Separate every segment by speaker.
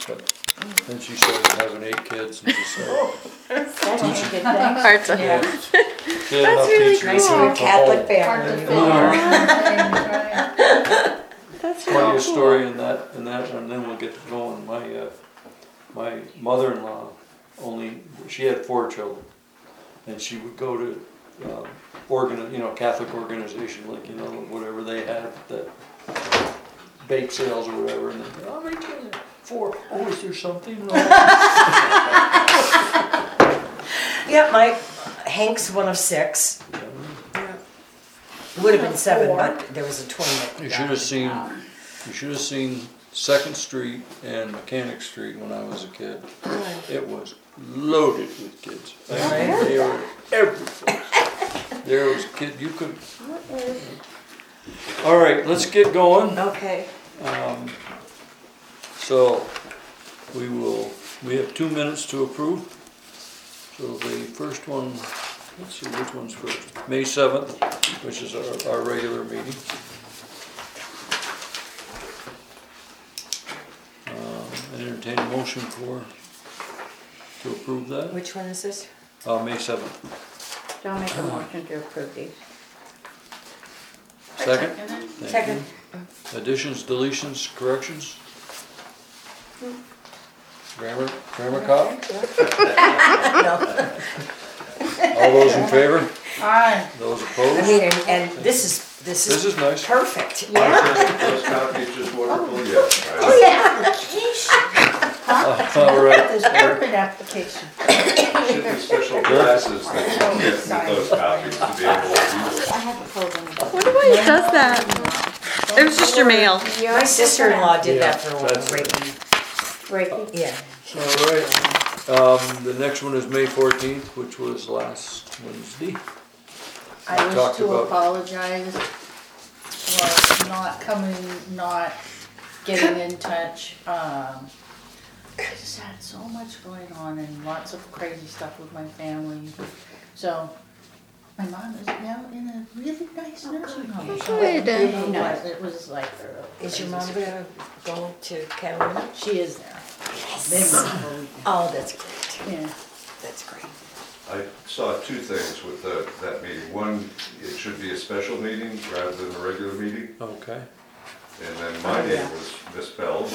Speaker 1: but then she started having 8 kids and just
Speaker 2: That's a
Speaker 1: teaching.
Speaker 2: good thing.
Speaker 3: Hard to
Speaker 1: Yeah. She had enough
Speaker 3: really
Speaker 1: teachers
Speaker 3: cool.
Speaker 1: for
Speaker 3: Nice
Speaker 1: the
Speaker 4: Catholic
Speaker 1: whole-
Speaker 2: Hard to
Speaker 4: family.
Speaker 2: fit all things, right?
Speaker 3: That's
Speaker 1: Tell you
Speaker 3: really
Speaker 1: a
Speaker 3: cool.
Speaker 1: story in that, and then we'll get going. My mother-in-law she had 4 children, and she would go to Catholic organization, like whatever they had, that bake sales or whatever, and then how many children? 4. Oh, is there something wrong?
Speaker 4: Yeah, my Hank's one of 6. Would have been 7,
Speaker 2: Four.
Speaker 4: but there was a twin that
Speaker 1: You should have seen. You should have seen 2nd Street and Mechanic Street when I was a kid. It was loaded with kids. I mean, they were everywhere. There was kids, you could. All right, let's get going.
Speaker 4: Okay.
Speaker 1: So we have 2 minutes to approve. So the first one, let's see which one's first. May 7th, which is our regular meeting. I entertain a motion to approve that.
Speaker 4: Which one is this?
Speaker 1: May 7th.
Speaker 2: Don't make a motion to approve these.
Speaker 1: Second? Thank
Speaker 4: Second.
Speaker 1: you. Additions, deletions, corrections? Grammar cop? All those in favor?
Speaker 2: Aye.
Speaker 1: Those
Speaker 4: I
Speaker 1: opposed?
Speaker 4: mean, and this
Speaker 1: This
Speaker 4: is
Speaker 1: is nice.
Speaker 4: perfect.
Speaker 5: Those copies just wonderful, yes.
Speaker 4: Oh, yeah.
Speaker 1: All right.
Speaker 2: This permit application.
Speaker 5: Should be special classes that you get with those copies to be able to use.
Speaker 2: I have a program.
Speaker 3: I wonder why it does that. It was just your mail.
Speaker 4: My sister-in-law did
Speaker 1: Yeah,
Speaker 4: that for a while.
Speaker 1: that's-
Speaker 4: Reiki. Yeah.
Speaker 1: All right. The next one is May 14th, which was last Wednesday.
Speaker 2: I wish
Speaker 1: Talked
Speaker 2: to
Speaker 1: about-
Speaker 2: apologize for not getting in touch. I just had so much going on and lots of crazy stuff with my family. So, my mom is now in a really nice nursing home. So
Speaker 3: Good.
Speaker 2: it was like.
Speaker 4: Is your mom gonna go to Catalina?
Speaker 2: She is there. Yes.
Speaker 4: Oh, that's great.
Speaker 2: Yeah.
Speaker 4: That's great.
Speaker 5: I saw 2 things with that meeting. One, it should be a special meeting rather than a regular meeting.
Speaker 1: Okay.
Speaker 5: And then my name was misspelled.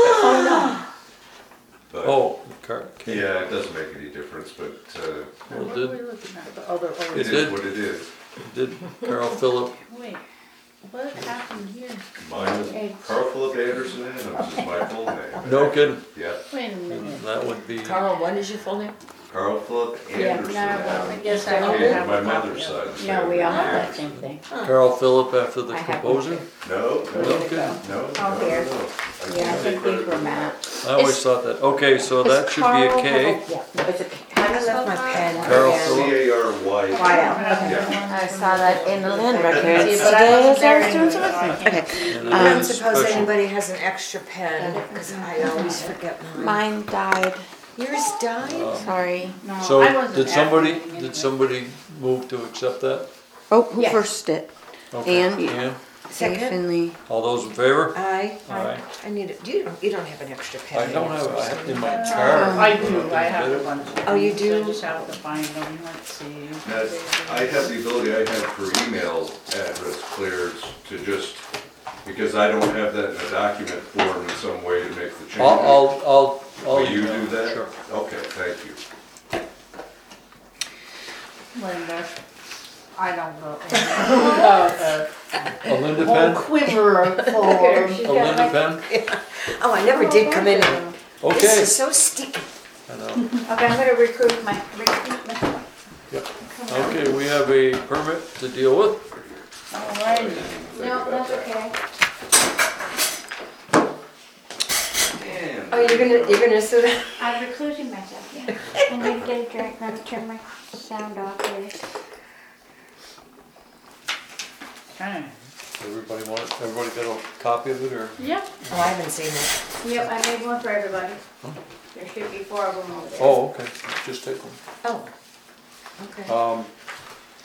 Speaker 5: But,
Speaker 1: Oh, okay.
Speaker 5: yeah, it doesn't make any difference, but
Speaker 1: Well,
Speaker 2: What are we looking at? The other.
Speaker 5: it
Speaker 1: It
Speaker 5: is
Speaker 1: did.
Speaker 5: what it is.
Speaker 1: Did Carol Phillip,
Speaker 2: Wait, what happened here?
Speaker 5: Mine is Carl Philip Anderson Adams is my full name.
Speaker 1: no kidding,
Speaker 5: Yeah,
Speaker 2: Wait a minute.
Speaker 1: that would be,
Speaker 4: Carl, what is your full name?
Speaker 5: Carl Philip
Speaker 2: Yeah,
Speaker 5: Anderson
Speaker 2: no, well, I
Speaker 5: Adams.
Speaker 2: guess I don't
Speaker 5: Okay,
Speaker 2: have
Speaker 5: my
Speaker 2: a copy
Speaker 5: mother's
Speaker 2: of
Speaker 5: side.
Speaker 2: it.
Speaker 5: is
Speaker 2: No, we all have that
Speaker 5: Anderson.
Speaker 2: same thing.
Speaker 1: Carol Phillip after the
Speaker 2: I have
Speaker 1: composer?
Speaker 2: one.
Speaker 5: No,
Speaker 1: No kidding.
Speaker 5: no.
Speaker 2: Oh, here.
Speaker 5: no.
Speaker 2: Yeah, I think these were Matt.
Speaker 1: I always thought that, okay, so that should be a K.
Speaker 2: Yeah, it's a K.
Speaker 4: I left my pen.
Speaker 1: Carol
Speaker 4: there.
Speaker 1: Phillip.
Speaker 5: C-A-R-Y. Yeah.
Speaker 3: I saw that in the land
Speaker 2: See,
Speaker 3: records
Speaker 2: but I
Speaker 3: today
Speaker 2: wasn't
Speaker 3: as I
Speaker 2: there
Speaker 3: was doing
Speaker 2: anyway,
Speaker 3: some
Speaker 2: so I
Speaker 3: listening.
Speaker 2: can't
Speaker 3: Okay.
Speaker 2: see.
Speaker 1: And
Speaker 4: I
Speaker 1: then
Speaker 4: don't suppose
Speaker 1: special.
Speaker 4: anybody has an extra pen, because I always forget mine.
Speaker 3: Mine died.
Speaker 4: Yours died?
Speaker 3: Sorry.
Speaker 2: No,
Speaker 1: So
Speaker 2: I wasn't
Speaker 1: did
Speaker 2: at
Speaker 1: somebody,
Speaker 2: the meeting
Speaker 1: did somebody move to accept that?
Speaker 3: Oh, who
Speaker 2: Yes.
Speaker 3: first it?
Speaker 1: Okay.
Speaker 3: Ann.
Speaker 1: Ann,
Speaker 4: Second?
Speaker 3: Finley.
Speaker 1: all those in favor?
Speaker 4: Aye.
Speaker 1: Aye.
Speaker 4: I need it. You don't have an extra pen.
Speaker 1: I don't have, I have in my
Speaker 2: anymore.
Speaker 1: car.
Speaker 2: I do, I have a bunch. of
Speaker 4: Oh, you
Speaker 2: things,
Speaker 4: do?
Speaker 2: I just have to find them, let's see.
Speaker 5: I have the ability I have for email address cleared to just, because I don't have that in a document form in some way to make the change.
Speaker 1: I'll
Speaker 5: Will you
Speaker 1: email
Speaker 5: do
Speaker 1: it,
Speaker 5: that?
Speaker 1: Sure.
Speaker 5: Okay, thank you.
Speaker 2: Linda, I don't know.
Speaker 1: A Linda
Speaker 2: Whole
Speaker 1: pen?
Speaker 2: quiver of full.
Speaker 1: A Linda pen?
Speaker 4: Oh, I never did come in. This
Speaker 1: Okay.
Speaker 4: is so sticky.
Speaker 1: I know.
Speaker 2: Okay, I'm gonna recruit my.
Speaker 1: Okay, we have a permit to deal with.
Speaker 2: Alrighty.
Speaker 5: No, that's
Speaker 2: okay.
Speaker 4: Oh, you're gonna sit down?
Speaker 6: I'm reclusing myself, yeah. I'm gonna get a drink, let me turn my sound off here.
Speaker 2: Okay.
Speaker 1: Everybody got a copy of it or?
Speaker 2: Yep.
Speaker 4: Oh, I haven't seen it.
Speaker 6: Yep, I made one for everybody. There should be 4 of them over there.
Speaker 1: Oh, okay, just take one.
Speaker 4: Oh, okay.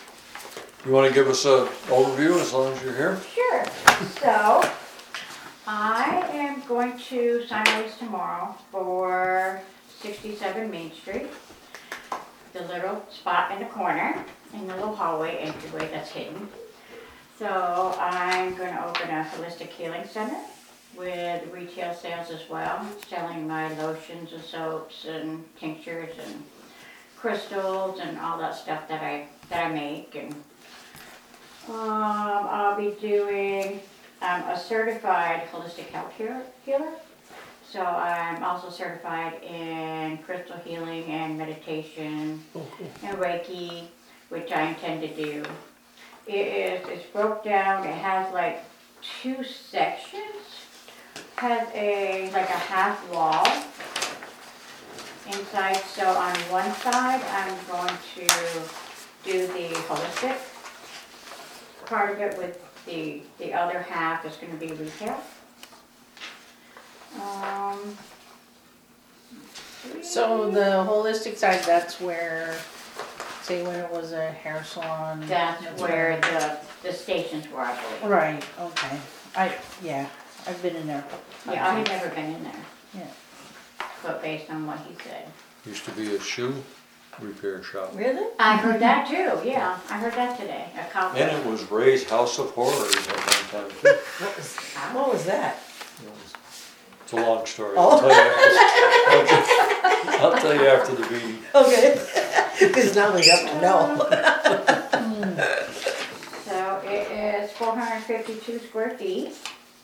Speaker 1: You wanna give us a overview as long as you're here?
Speaker 6: Sure. So,
Speaker 7: I am going to sign a lease tomorrow for 67 Main Street. The little spot in the corner, in the little hallway entryway that's hidden. So I'm gonna open a holistic healing center with retail sales as well, selling my lotions and soaps and tinctures and crystals and all that stuff that I make. And I'll be doing a certified holistic health healer. So I'm also certified in crystal healing and meditation and Reiki, which I intend to do. It's broke down, it has like 2 sections. Has like a half wall inside, so on one side I'm going to do the holistic part of it, with the other half is going to be retail.
Speaker 2: So the holistic side, that's where, say when it was a hair salon.
Speaker 7: That's where the stations were, I believe.
Speaker 2: Right, okay. I've been in there.
Speaker 7: Yeah, I had never been in there.
Speaker 2: Yeah.
Speaker 7: But based on what he said.
Speaker 1: Used to be a shoe repair shop.
Speaker 4: Really?
Speaker 7: I heard that too, yeah, I heard that today, a cop.
Speaker 1: And it was Ray's House of Horrors at one time too.
Speaker 4: What was that?
Speaker 1: It's a long story.
Speaker 4: Oh.
Speaker 1: I'll tell you after the meeting.
Speaker 4: Okay. Because now we have to know.
Speaker 7: So it is 452 square feet.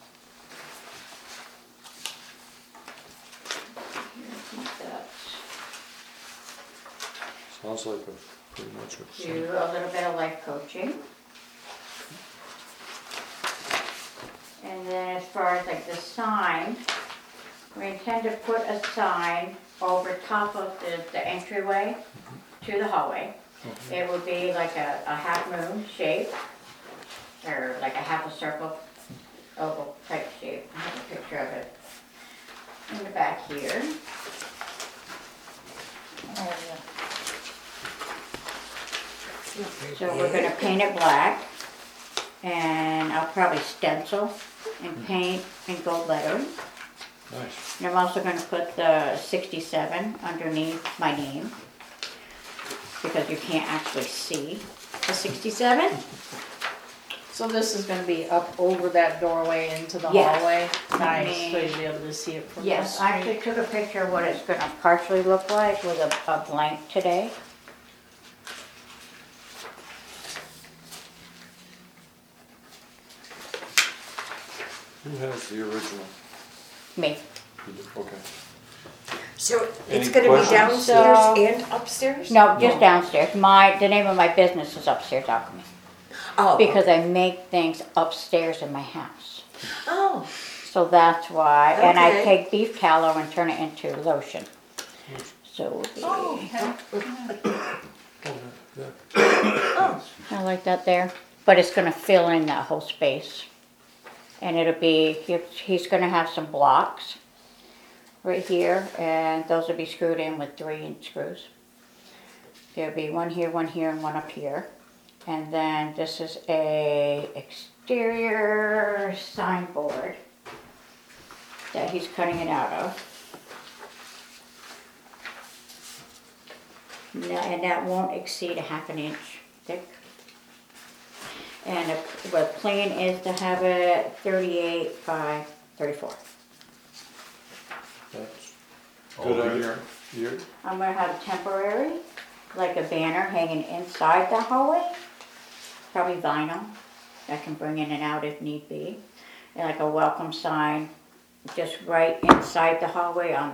Speaker 1: Sounds like pretty much a.
Speaker 7: Do a little bit of life coaching. And then as far as like the sign, we intend to put a sign over top of the entryway to the hallway. It would be like a half moon shape, or like a half a circle, oval type shape. I have a picture of it in the back here.
Speaker 2: Oh, yeah.
Speaker 7: So we're gonna paint it black, and I'll probably stencil and paint in gold lettering.
Speaker 1: Nice.
Speaker 7: And I'm also gonna put the 67 underneath my name, because you can't actually see the 67.
Speaker 2: So this is gonna be up over that doorway into the
Speaker 7: Yes.
Speaker 2: hallway? Nice, so you'll be able to see it from the
Speaker 7: Yes,
Speaker 2: street.
Speaker 7: I actually took a picture of what it's gonna partially look like with a blank today.
Speaker 1: Who has the original?
Speaker 7: Me.
Speaker 1: Okay.
Speaker 4: So it's
Speaker 1: Any
Speaker 4: gonna be
Speaker 1: questions?
Speaker 4: downstairs
Speaker 7: So-
Speaker 4: and upstairs?
Speaker 7: No, just downstairs. The name of my business is Upstairs Alchemy,
Speaker 4: Oh.
Speaker 7: because I make things upstairs in my house.
Speaker 4: Oh,
Speaker 7: So that's why, and I
Speaker 4: Okay.
Speaker 7: take beef tallow and turn it into lotion. So
Speaker 2: Oh, okay.
Speaker 7: I like that there, but it's gonna fill in that whole space. And it'll be, he's gonna have some blocks right here, and those will be screwed in with 3-inch screws. There'll be one here, and one up here. And then this is a exterior signboard that he's cutting it out of. And that won't exceed a half an inch thick. And the plan is to have it 38 by 34.
Speaker 1: That's
Speaker 5: All
Speaker 1: good
Speaker 5: good.
Speaker 1: on your,
Speaker 7: I'm gonna have temporary, like a banner hanging inside the hallway, probably vinyl. I can bring in and out if need be. And like a welcome sign, just right inside the hallway on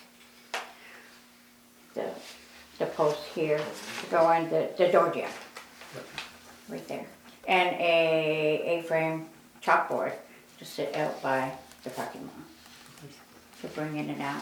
Speaker 7: the post here, to go in the door jamb, right there. And a A-frame chalkboard to sit out by the parking lot, to bring in and out.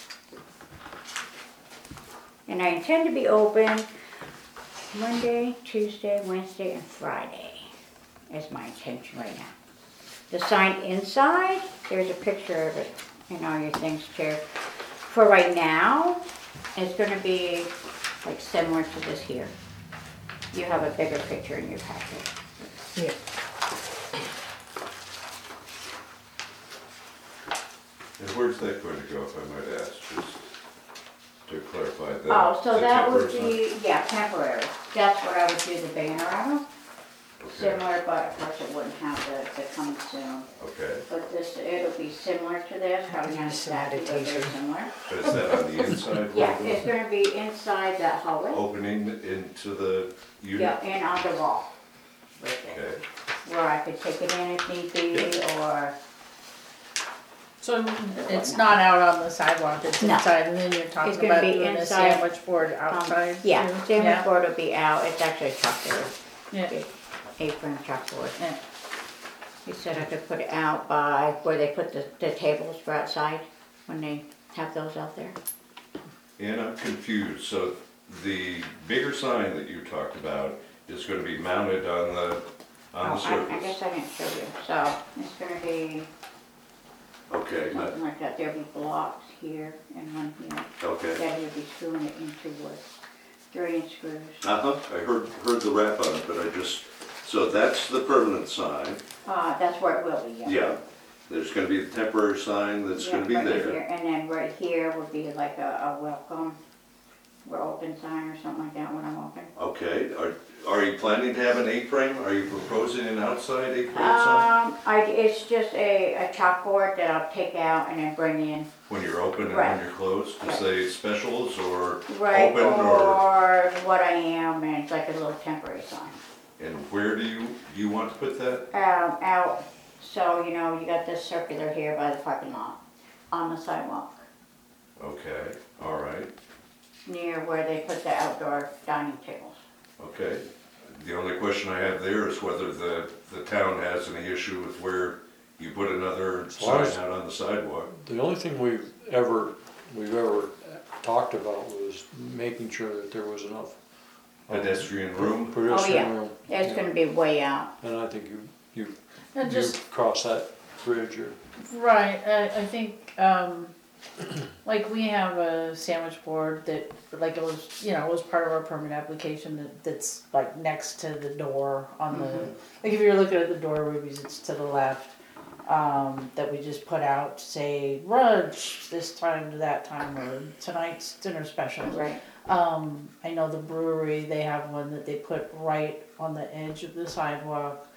Speaker 7: And I intend to be open Monday, Tuesday, Wednesday, and Friday is my intention right now. The sign inside, there's a picture of it in all your things too. For right now, it's gonna be like similar to this here. You have a bigger picture in your packet.
Speaker 4: yeah.
Speaker 5: And where's that going to go, if I might ask, just to clarify that?
Speaker 7: Oh, so
Speaker 5: the
Speaker 7: that would
Speaker 5: temporary
Speaker 7: be, yeah, temporary. That's what I would do the banner out of.
Speaker 5: sign?
Speaker 7: Similar, but of course it wouldn't have the coming soon.
Speaker 5: Okay,
Speaker 7: But this, it'll be similar to this, probably not
Speaker 4: Some
Speaker 7: exactly, but very
Speaker 4: meditation.
Speaker 7: similar.
Speaker 5: but is that on the inside?
Speaker 7: Yeah,
Speaker 5: logo?
Speaker 7: it's gonna be inside that hallway.
Speaker 5: Opening into the unit?
Speaker 7: Yeah, and on the wall. Right there.
Speaker 5: Okay,
Speaker 7: Where I could take it in if need be, or,
Speaker 2: So it's not out on the sidewalk, it's
Speaker 7: No.
Speaker 2: inside, and then you're
Speaker 7: It's
Speaker 2: talking
Speaker 7: gonna
Speaker 2: about
Speaker 7: be
Speaker 2: doing a
Speaker 7: inside,
Speaker 2: sandwich board outside?
Speaker 7: yeah,
Speaker 2: too?
Speaker 7: sandwich board will be out. It's actually a chalkboard,
Speaker 2: Yeah,
Speaker 7: big apron chalkboard.
Speaker 2: yeah.
Speaker 7: He said I could put it out by where they put the tables for outside, when they have those out there.
Speaker 5: and I'm confused, so the bigger sign that you talked about is gonna be mounted on the
Speaker 7: I
Speaker 5: surface?
Speaker 7: guess I didn't show you, so it's gonna be
Speaker 5: Okay,
Speaker 7: something like that. There'll be blocks here and one here.
Speaker 5: okay.
Speaker 7: Then you'll be screwing it into wood, 3-inch screws.
Speaker 5: Uh-huh, I heard the wrap on it, but I just, so that's the permanent sign.
Speaker 7: That's where it will be, yeah.
Speaker 5: Yeah, there's gonna be the temporary sign that's gonna be
Speaker 7: Yeah, right
Speaker 5: there.
Speaker 7: here. And then right here would be like a welcome, or open sign or something like that when I'm open.
Speaker 5: Okay, are you planning to have an A-frame? Are you proposing an outside A-frame sign?
Speaker 7: It's just a chalkboard that I'll take out and then bring in.
Speaker 5: When you're open and
Speaker 7: Right.
Speaker 5: when you're closed, to
Speaker 7: Right.
Speaker 5: say specials or
Speaker 7: Right,
Speaker 5: open or?
Speaker 7: or what I am, and it's like a little temporary sign.
Speaker 5: And where do you want to put that?
Speaker 7: Out, so, you know, you got this circular here by the parking lot, on the sidewalk,
Speaker 5: Okay, all right,
Speaker 7: near where they put the outdoor dining tables.
Speaker 5: okay. The only question I have there is whether the town has any issue with where you put another
Speaker 1: long
Speaker 5: sign
Speaker 1: as-
Speaker 5: out on the sidewalk.
Speaker 1: The only thing we've ever talked about was making sure that there was enough.
Speaker 5: Pedestrian room?
Speaker 1: Pedestrian
Speaker 7: yeah.
Speaker 1: room.
Speaker 7: It's
Speaker 1: Yeah.
Speaker 7: gonna be way out.
Speaker 1: And I think you
Speaker 2: And just,
Speaker 1: cross that bridge or.
Speaker 2: right, I think, like we have a sandwich board that, like it was, you know, it was part of our permit application that's like next to the door on the, like if you're looking at the door, Ruby's, it's to the left. That we just put out to say, brunch this time to that time, or tonight's dinner special.
Speaker 7: Right.
Speaker 2: I know the brewery, they have one that they put right on the edge of the sidewalk.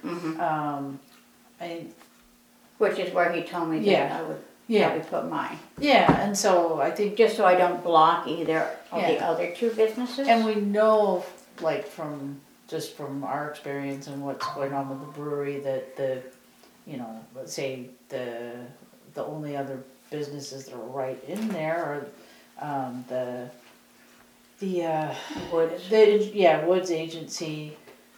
Speaker 7: Which is where he told me that
Speaker 2: Yeah.
Speaker 7: I would
Speaker 2: Yeah,
Speaker 7: probably put mine.
Speaker 2: yeah, and so I think,
Speaker 7: Just so I don't block either of the
Speaker 2: Yeah.
Speaker 7: other two businesses.
Speaker 2: and we know, like just from our experience and what's going on with the brewery, that you know, let's say the only other businesses that are right in there are,
Speaker 7: Woods.
Speaker 2: Woods Agency.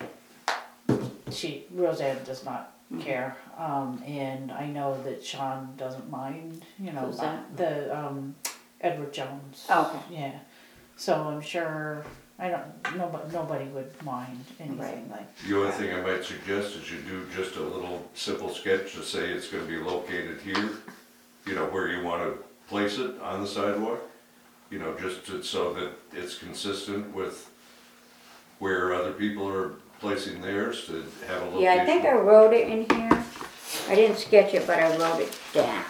Speaker 2: Roseanne does not care, and I know that Sean doesn't mind, you know,
Speaker 7: Who's that?
Speaker 2: the, Edward Jones.
Speaker 7: Oh, okay.
Speaker 2: Yeah, so I'm sure, nobody would mind anything like.
Speaker 5: The only thing I might suggest is you do just a little simple sketch to say it's gonna be located here, you know, where you wanna place it on the sidewalk. You know, so that it's consistent with where other people are placing theirs, to have a location.
Speaker 7: Yeah, I think I wrote it in here. I didn't sketch it, but I wrote it down.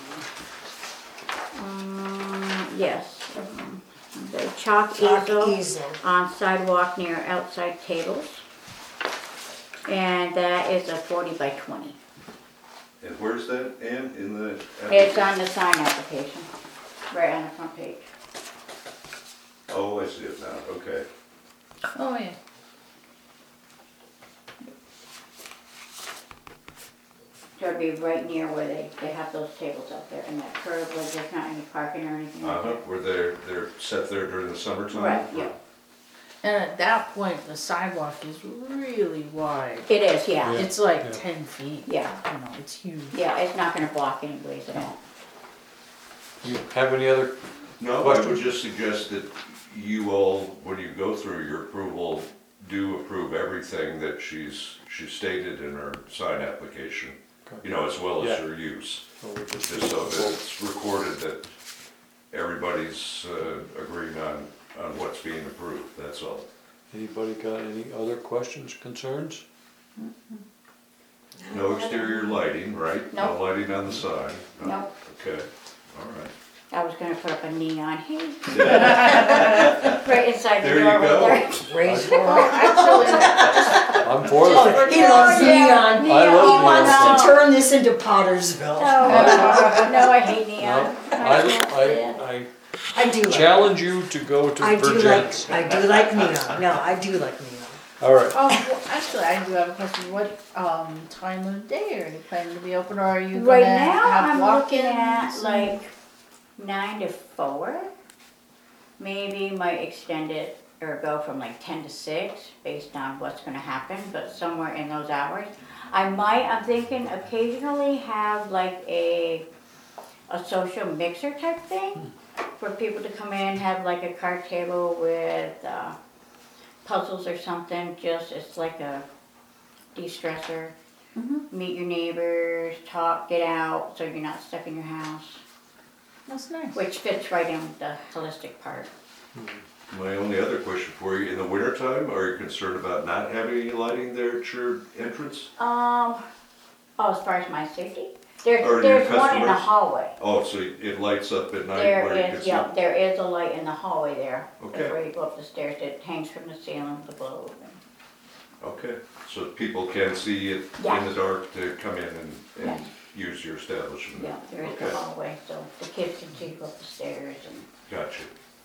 Speaker 7: Yes. The chalk easel on sidewalk near outside tables. And that is a 40 by 20.
Speaker 5: And where's that, Ann, in the?
Speaker 7: It's on the sign application, right on the front page.
Speaker 5: Oh, I see it now, okay.
Speaker 2: Oh, yeah.
Speaker 7: So it'd be right near where they have those tables out there, and that curb where there's not any parking or anything like
Speaker 5: Uh-huh,
Speaker 7: that.
Speaker 5: where they're set there during the summertime?
Speaker 7: Right, yeah.
Speaker 2: And at that point, the sidewalk is really wide.
Speaker 7: It is, yeah.
Speaker 2: It's like
Speaker 1: Yeah.
Speaker 2: 10 feet.
Speaker 7: Yeah.
Speaker 2: You know, it's huge.
Speaker 7: Yeah, it's not gonna block anyways at all.
Speaker 1: You have any other,
Speaker 5: No, I would
Speaker 1: Questions?
Speaker 5: just suggest that you all, when you go through your approval, do approve everything that she's stated in her sign application. You know, as well as
Speaker 1: Yeah.
Speaker 5: her use,
Speaker 1: or we just
Speaker 5: just so that it's recorded that everybody's agreeing on what's being approved, that's all.
Speaker 1: anybody got any other questions, concerns?
Speaker 5: No exterior lighting, right?
Speaker 7: No.
Speaker 5: No lighting on the sign?
Speaker 7: Nope.
Speaker 5: Okay. All right.
Speaker 7: I was gonna put up a neon hay. Right inside the
Speaker 5: There you
Speaker 7: door
Speaker 5: go.
Speaker 7: right
Speaker 4: Raise for
Speaker 2: Actually,
Speaker 1: I'm for
Speaker 4: Oh,
Speaker 1: it.
Speaker 4: he loves neon.
Speaker 1: I
Speaker 4: He
Speaker 1: love
Speaker 4: wants
Speaker 1: neon.
Speaker 4: to turn this into Pottersville.
Speaker 7: there. No, I hate neon. I can't stand it.
Speaker 1: I
Speaker 4: I do like.
Speaker 1: challenge you to go to
Speaker 4: I do
Speaker 1: Virgin's.
Speaker 4: like. I do like neon. No, I do like neon.
Speaker 1: All right.
Speaker 2: oh, well, actually, I do have a question. What time of day are you planning to be open, or are you gonna
Speaker 7: Right now,
Speaker 2: have
Speaker 7: I'm looking at
Speaker 2: walk-ins?
Speaker 7: like 9 to 4. Maybe might extend it or go from like 10 to 6 based on what's gonna happen, but somewhere in those hours. I'm thinking occasionally have like a social mixer type thing for people to come in, have like a card table with puzzles or something, just it's like a de-stressor. Meet your neighbors, talk, get out, so you're not stuck in your house,
Speaker 2: That's nice.
Speaker 7: which fits right in with the holistic part.
Speaker 5: My only other question for you, in the wintertime, are you concerned about not having any lighting there at your entrance?
Speaker 7: As far as my safety,
Speaker 5: Or your
Speaker 7: there's one in the
Speaker 5: customers?
Speaker 7: haway.
Speaker 5: Oh, so it lights up at night
Speaker 7: There
Speaker 5: where you can
Speaker 7: is,
Speaker 5: see?
Speaker 7: yeah, there is a light in the hallway there.
Speaker 5: Okay.
Speaker 7: Before you go up the stairs, it hangs from the ceiling with a globe.
Speaker 5: Okay, so people can see it in
Speaker 7: Yeah.
Speaker 5: the dark to come in and
Speaker 7: Yeah.
Speaker 5: use your establishment?
Speaker 7: Yeah, there is
Speaker 5: Okay,
Speaker 7: the hallway, so the kids can see go up the stairs and.
Speaker 5: gotcha.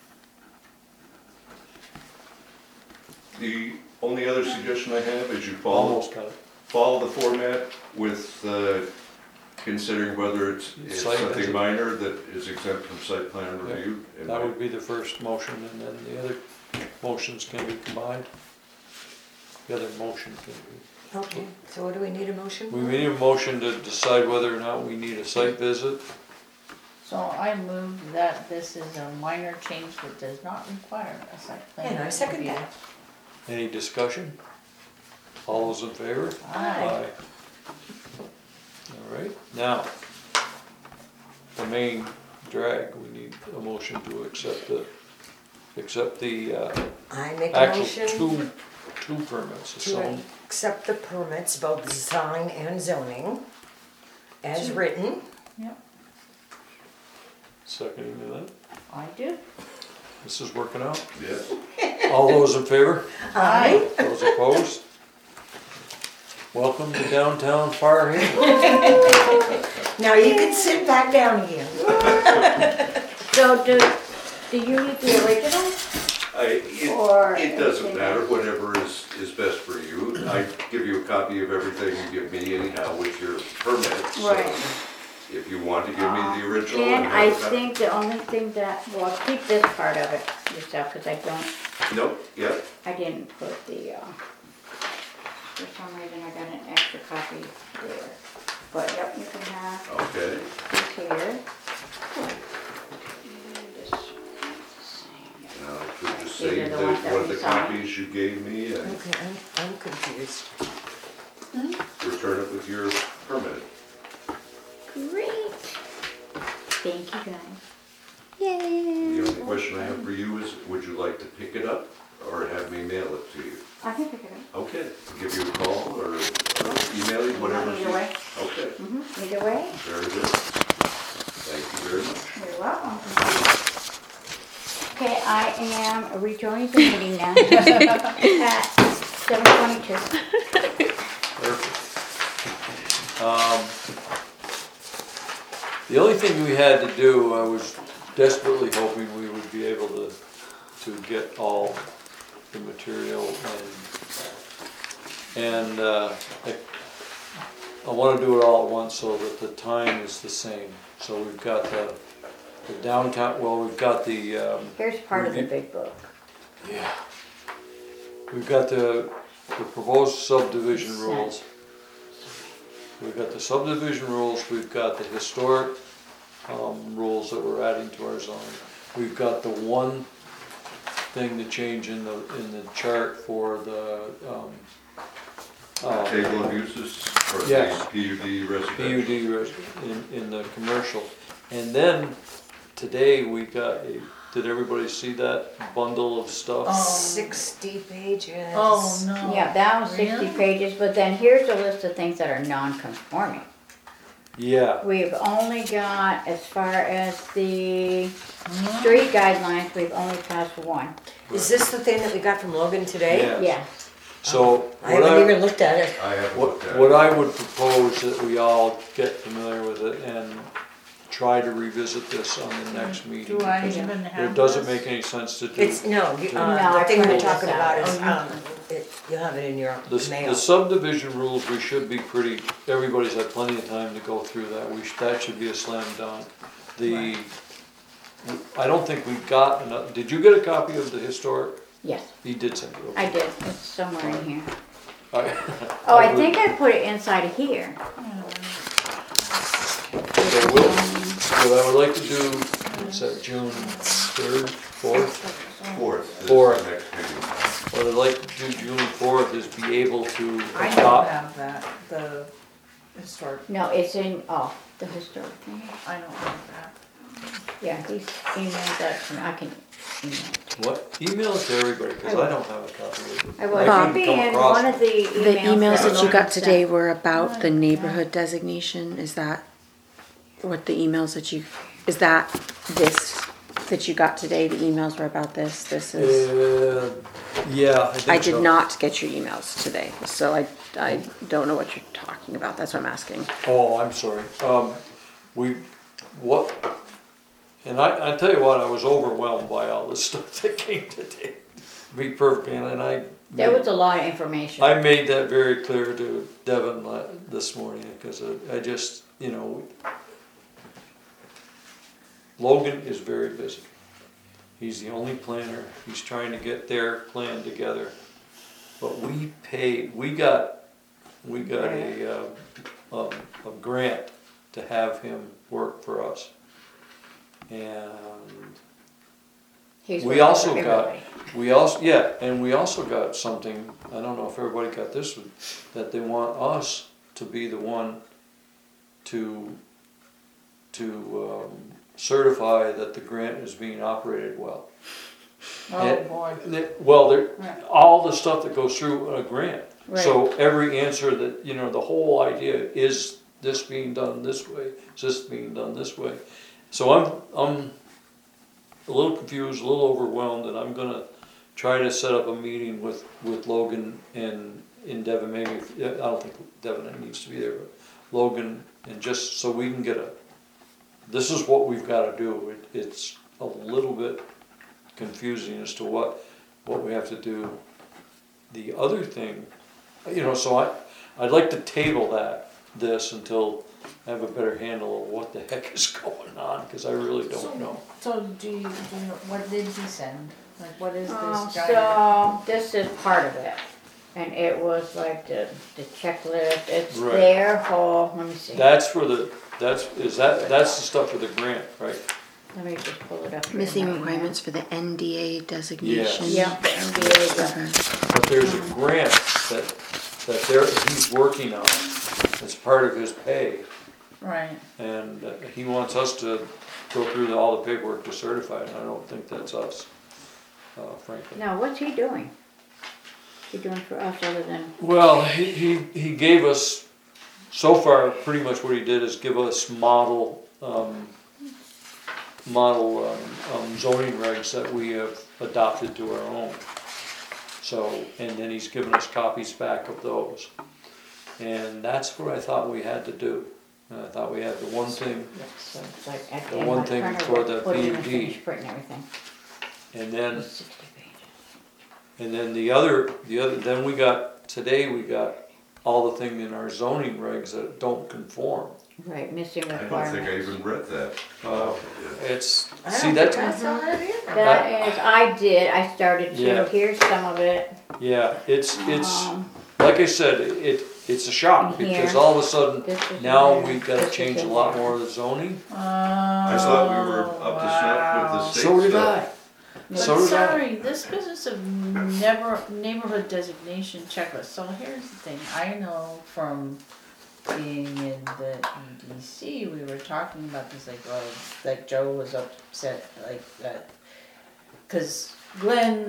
Speaker 5: The only other suggestion I have is you
Speaker 1: Almost got it.
Speaker 5: follow the format with considering whether it's
Speaker 1: Site
Speaker 5: something
Speaker 1: visit.
Speaker 5: minor that is exempt from site plan
Speaker 1: Yeah,
Speaker 5: review. and
Speaker 1: That would be the first motion, and then the other motions can be combined. The other motion can be.
Speaker 4: Okay. So what do we need a motion?
Speaker 1: We
Speaker 4: for?
Speaker 1: need a motion to decide whether or not we need a site visit.
Speaker 2: So I move that this is a minor change that does not require a site plan.
Speaker 4: And I second
Speaker 2: review.
Speaker 4: that.
Speaker 1: Any discussion? All those in favor?
Speaker 2: Aye.
Speaker 1: All right, now, the main drag, we need a motion to accept the,
Speaker 4: I make a
Speaker 1: actual
Speaker 4: motion
Speaker 1: two permits,
Speaker 4: to
Speaker 1: so,
Speaker 4: accept the permits, both design and zoning, as written.
Speaker 2: Yep,
Speaker 1: seconding to that.
Speaker 2: I do.
Speaker 1: This is working out.
Speaker 5: Yeah,
Speaker 1: All those in favor?
Speaker 4: Aye.
Speaker 1: Those opposed? Welcome to downtown Fire Haven.
Speaker 4: Now you can sit back down again.
Speaker 7: So do you need the original? Or
Speaker 5: it
Speaker 7: is
Speaker 5: doesn't
Speaker 7: it-
Speaker 5: matter, whatever is best for you. I give you a copy of everything you give me anyhow with your permit. so
Speaker 7: Right.
Speaker 5: If you want to give me the original.
Speaker 7: And
Speaker 5: have
Speaker 7: I
Speaker 5: a copy-
Speaker 7: think the only thing that, well, keep this part of it yourself, cause
Speaker 5: Nope, yep,
Speaker 7: I didn't put the, for some reason I got an extra copy there. But yep, you can have
Speaker 5: okay.
Speaker 7: this here. And this,
Speaker 5: Now, if we just
Speaker 7: These are
Speaker 5: say
Speaker 7: the
Speaker 5: that
Speaker 7: ones that
Speaker 5: one of
Speaker 7: we
Speaker 5: the
Speaker 7: signed.
Speaker 5: copies you gave me and
Speaker 4: Okay, I'm confused.
Speaker 5: return it with your permit.
Speaker 7: great. Thank you guys.
Speaker 6: Yay.
Speaker 5: The only question I have for you is, would you like to pick it up or have me mail it to you?
Speaker 7: I can pick it up.
Speaker 5: Okay, give you a call or email you, whatever.
Speaker 7: Either way.
Speaker 5: Okay,
Speaker 7: Either way,
Speaker 5: very good. Thank you very much.
Speaker 7: you're welcome. Okay, I am rejoining the meeting now at 7:22.
Speaker 1: Perfect. The only thing we had to do, I was desperately hoping we would be able to get all the material and I wanna do it all at once so that the time is the same. So we've got the downtown, well, we've got the,
Speaker 7: Here's part of the big book.
Speaker 1: yeah. We've got the proposed subdivision rules. We've got the subdivision rules, we've got the historic rules that we're adding to our zoning. We've got the one thing to change in the chart for the
Speaker 5: Table of uses for the
Speaker 1: Yes.
Speaker 5: PUD residential.
Speaker 1: PUD in the commercial. And then today we got did everybody see that bundle of stuff?
Speaker 4: 60 pages.
Speaker 2: Oh, no.
Speaker 7: Yeah, that was 60
Speaker 2: Really?
Speaker 7: pages, but then here's a list of things that are non-conforming.
Speaker 1: Yeah,
Speaker 7: We've only got, as far as the street guidelines, we've only passed one.
Speaker 4: Is this the thing that we got from Logan today?
Speaker 1: Yeah.
Speaker 7: Yeah,
Speaker 1: so
Speaker 4: I
Speaker 1: what
Speaker 4: haven't
Speaker 1: I,
Speaker 4: even looked at it.
Speaker 5: I haven't
Speaker 1: what,
Speaker 5: looked at
Speaker 1: what
Speaker 5: it.
Speaker 1: I would propose that we all get familiar with it and try to revisit this on the next meeting.
Speaker 2: Do I
Speaker 1: because
Speaker 2: even have
Speaker 1: It doesn't
Speaker 2: this?
Speaker 1: make any sense to do.
Speaker 4: It's, no,
Speaker 7: No,
Speaker 4: the
Speaker 7: I
Speaker 4: thing we're
Speaker 7: printed
Speaker 4: talking
Speaker 7: this
Speaker 4: about
Speaker 7: out.
Speaker 4: is, you'll have it in your
Speaker 1: The
Speaker 4: mail.
Speaker 1: subdivision rules, we should be pretty, everybody's had plenty of time to go through that, that should be a slam dunk. I don't think we got enough, did you get a copy of the historic?
Speaker 7: yes,
Speaker 1: He did send it, okay.
Speaker 7: I did, it's somewhere in here.
Speaker 1: I-
Speaker 7: Oh, I
Speaker 1: would-
Speaker 7: think I put it inside of here.
Speaker 1: So what I would like to do, is that June 3rd, 4th?
Speaker 5: Fourth is
Speaker 1: Fourth.
Speaker 5: the next meeting.
Speaker 1: What I'd like to do June 4th is be able to
Speaker 2: I don't
Speaker 1: adopt.
Speaker 2: have that, the historic,
Speaker 7: No, it's in, the historic thing.
Speaker 2: I don't have that.
Speaker 7: Yeah, he's emailed that to me, I can email it.
Speaker 1: What? Email it to everybody, because I don't have a copy of it.
Speaker 7: I will,
Speaker 1: couldn't
Speaker 7: it should be
Speaker 1: come
Speaker 7: in
Speaker 1: across
Speaker 7: one
Speaker 1: it.
Speaker 7: of the emails.
Speaker 3: The emails that you
Speaker 7: Logan
Speaker 3: got today
Speaker 7: sent.
Speaker 3: were about the neighborhood designation. Is that what the emails that you, is that this that you got today? The emails were about this. This is,
Speaker 1: Yeah, I think
Speaker 3: I did
Speaker 1: so.
Speaker 3: not get your emails today, so I don't know what you're talking about. That's what I'm asking.
Speaker 1: Oh, I'm sorry. And I tell you what, I was overwhelmed by all this stuff that came today. To be perfect, and
Speaker 7: There was a lot of information.
Speaker 1: I made that very clear to Devin this morning, because I just, Logan is very busy. He's the only planner, he's trying to get their plan together. But we got a grant to have him work for us. And
Speaker 7: He's
Speaker 1: we
Speaker 7: working
Speaker 1: also
Speaker 7: for
Speaker 1: got,
Speaker 7: everybody.
Speaker 1: and we also got something, I don't know if everybody got this one, that they want us to be the one to certify that the grant is being operated well.
Speaker 2: Oh,
Speaker 1: And-
Speaker 2: boy.
Speaker 1: Well,
Speaker 2: Right.
Speaker 1: all the stuff that goes through a grant.
Speaker 7: Right.
Speaker 1: So every answer that, the whole idea is this being done this way, is this being done this way. So I'm a little confused, a little overwhelmed, and I'm gonna try to set up a meeting with Logan and Devin, maybe, I don't think Devin needs to be there, but Logan, and just so we can get this is what we've gotta do. It's a little bit confusing as to what we have to do. The other thing, so I'd like to table this until I have a better handle of what the heck is going on, because I really don't know.
Speaker 2: So do you know, what did he send? Like, what is this giant?
Speaker 7: So, this is part of it, and it was like the checklist, it's
Speaker 1: Right.
Speaker 7: their whole, let me see.
Speaker 1: That's the stuff for the grant, right?
Speaker 7: Let me just pull it up. here
Speaker 3: Missing
Speaker 7: in my
Speaker 3: requirements for the NDA designation.
Speaker 7: email. Yeah, the NDA, yeah.
Speaker 3: Okay.
Speaker 1: But there's a grant that he's working on as part of his pay,
Speaker 2: Right,
Speaker 1: and he wants us to go through all the paperwork to certify it, and I don't think that's us, frankly.
Speaker 7: Now, what's he doing? He doing for us other than,
Speaker 1: Well, he gave us, so far, pretty much what he did is give us model zoning regs that we have adopted to our own. So, and then he's given us copies back of those. And that's what I thought we had to do. And I thought we had the one thing,
Speaker 7: so it's like at
Speaker 1: The
Speaker 7: the end
Speaker 1: one
Speaker 7: of the
Speaker 1: thing
Speaker 7: printer,
Speaker 1: for the
Speaker 7: put in and
Speaker 1: PUD.
Speaker 7: finish printing everything.
Speaker 1: and then,
Speaker 7: It's 60 pages.
Speaker 1: then then today we got all the thing in our zoning regs that don't conform.
Speaker 7: Right, missing
Speaker 5: I don't
Speaker 7: requirements.
Speaker 5: think I even read that.
Speaker 1: It's,
Speaker 4: I
Speaker 1: see,
Speaker 4: don't
Speaker 1: that's,
Speaker 4: think I saw that either.
Speaker 7: That is, I started
Speaker 1: Yeah.
Speaker 7: to, here's some of it.
Speaker 1: yeah, it's,
Speaker 7: Um,
Speaker 1: like I said, it's a shock,
Speaker 7: And
Speaker 1: because
Speaker 7: here.
Speaker 1: all of a sudden,
Speaker 7: This is
Speaker 1: now
Speaker 7: in there,
Speaker 1: we've gotta
Speaker 7: this is
Speaker 1: change a
Speaker 7: in
Speaker 1: lot
Speaker 7: there.
Speaker 1: more of the zoning.
Speaker 5: I thought we were up to snuff with the state
Speaker 1: So did
Speaker 5: stuff.
Speaker 1: I.
Speaker 2: but
Speaker 1: So did I.
Speaker 2: sorry, this business of neighborhood designation checklist, so here's the thing, I know from being in the EDC, we were talking about this, like Joe was upset, like that. Cause Glenn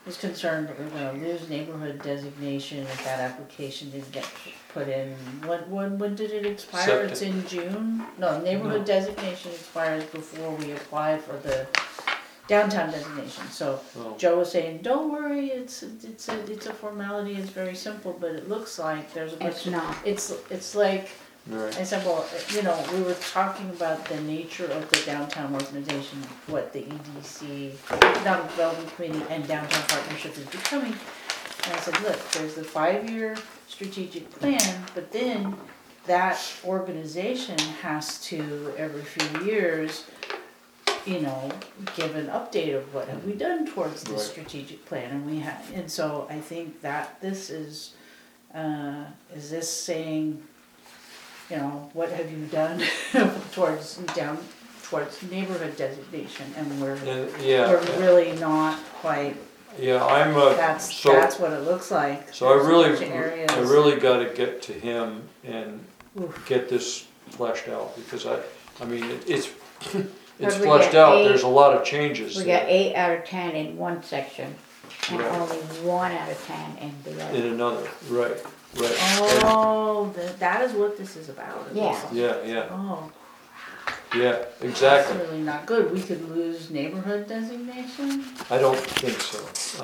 Speaker 2: was concerned that we were gonna lose neighborhood designation if that application didn't get put in. When did it expire? It's in June? No, neighborhood designation expires before we apply for the downtown designation. So
Speaker 1: Well,
Speaker 2: Joe was saying, don't worry, it's a formality, it's very simple, but it looks like there's a bunch
Speaker 6: It's
Speaker 2: of,
Speaker 6: not.
Speaker 2: it's like,
Speaker 1: right.
Speaker 2: I said, well, you know, we were talking about the nature of the downtown organization, what the EDC, Economic Development Committee and Downtown Partnership is becoming. And I said, look, there's the 5-year strategic plan, but then that organization has to, every few years, you know, give an update of what have we done towards this
Speaker 1: Right.
Speaker 2: strategic plan, and we have, and so I think that this is this saying, you know, what have you done towards neighborhood designation, and we're really not quite,
Speaker 1: Yeah, I'm,
Speaker 2: that's
Speaker 1: so,
Speaker 2: what it looks like.
Speaker 1: so I
Speaker 2: There's a
Speaker 1: really,
Speaker 2: bunch of areas.
Speaker 1: I really gotta get to him and
Speaker 2: Oof.
Speaker 1: get this fleshed out, because I mean, it's, it's
Speaker 6: But we
Speaker 1: fleshed
Speaker 6: get
Speaker 1: out,
Speaker 6: eight-
Speaker 1: there's a lot of changes
Speaker 6: We
Speaker 1: there
Speaker 6: got 8 out of 10 in one section and
Speaker 1: Right.
Speaker 6: only 1 out of 10 in the other.
Speaker 1: in another, right, right.
Speaker 2: Oh, that is what this is about. it
Speaker 6: Yeah.
Speaker 2: looks like.
Speaker 1: Yeah, yeah,
Speaker 2: Oh,
Speaker 1: yeah,
Speaker 2: that's
Speaker 1: exactly.
Speaker 2: really not good. We could lose neighborhood designation.
Speaker 1: I don't think so.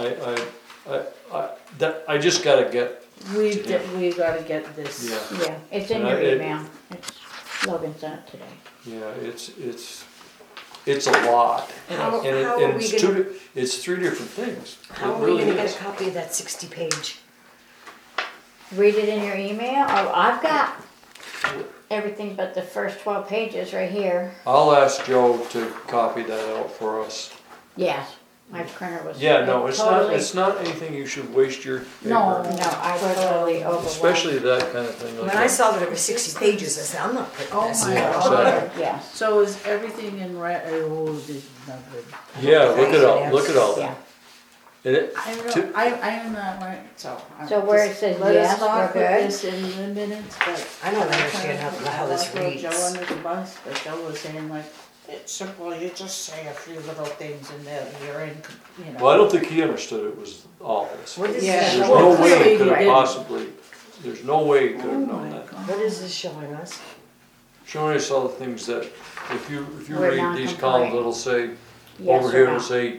Speaker 1: I just gotta get,
Speaker 2: We gotta get this.
Speaker 1: yeah,
Speaker 6: Yeah, it's in
Speaker 1: And
Speaker 6: your
Speaker 1: it-
Speaker 6: email. It's, Logan sent it today.
Speaker 1: yeah, it's a lot.
Speaker 4: How
Speaker 1: And
Speaker 4: are
Speaker 1: and
Speaker 4: we
Speaker 1: it's
Speaker 4: gonna,
Speaker 1: it's 3 different things.
Speaker 4: how
Speaker 1: It
Speaker 4: are we
Speaker 1: really
Speaker 4: gonna get
Speaker 1: is.
Speaker 4: a copy of that 60-page?
Speaker 6: Read it in your email. Oh, I've got everything but the first 12 pages right here.
Speaker 1: I'll ask Joe to copy that out for us.
Speaker 6: Yes, my printer was.
Speaker 1: Yeah, no,
Speaker 6: totally-
Speaker 1: it's not anything you should waste your paper.
Speaker 2: No.
Speaker 6: No, I totally overwhelmed.
Speaker 1: Especially that kind of thing like
Speaker 4: When I
Speaker 1: that.
Speaker 4: saw that it was 60 pages, I said, I'm not putting
Speaker 2: Oh
Speaker 4: this.
Speaker 2: my
Speaker 1: Yeah,
Speaker 2: God.
Speaker 1: exactly.
Speaker 6: Yes,
Speaker 2: So is everything in red? Oh, this is not good.
Speaker 1: Yeah, look at all
Speaker 6: yeah.
Speaker 1: that. And it,
Speaker 2: I
Speaker 1: To-
Speaker 2: know, I am not right, so.
Speaker 6: So where it says
Speaker 2: Let us
Speaker 6: yes,
Speaker 2: talk
Speaker 6: we're
Speaker 2: with
Speaker 6: good.
Speaker 2: this in the minutes, but.
Speaker 4: I don't understand how this
Speaker 2: I wanna
Speaker 4: reads.
Speaker 2: throw Joe under the bus, but Joe was saying like, it's simple, you just say a few little things and then you're in, you know.
Speaker 1: well, I don't think he understood it was all this.
Speaker 4: What is
Speaker 2: Yeah.
Speaker 4: this
Speaker 1: There's
Speaker 4: showing
Speaker 1: no
Speaker 4: us?
Speaker 1: way
Speaker 2: clearly
Speaker 1: he could
Speaker 2: he
Speaker 1: have
Speaker 2: didn't.
Speaker 1: possibly, there's no way he could
Speaker 2: Oh
Speaker 1: have
Speaker 2: my
Speaker 1: known that.
Speaker 2: God.
Speaker 4: What is this showing us?
Speaker 1: Showing us all the things that, if you
Speaker 6: We're
Speaker 1: read these
Speaker 6: non-compliant.
Speaker 1: columns, it'll say,
Speaker 6: Yes
Speaker 1: over
Speaker 6: or
Speaker 1: here
Speaker 6: no.
Speaker 1: it'll say,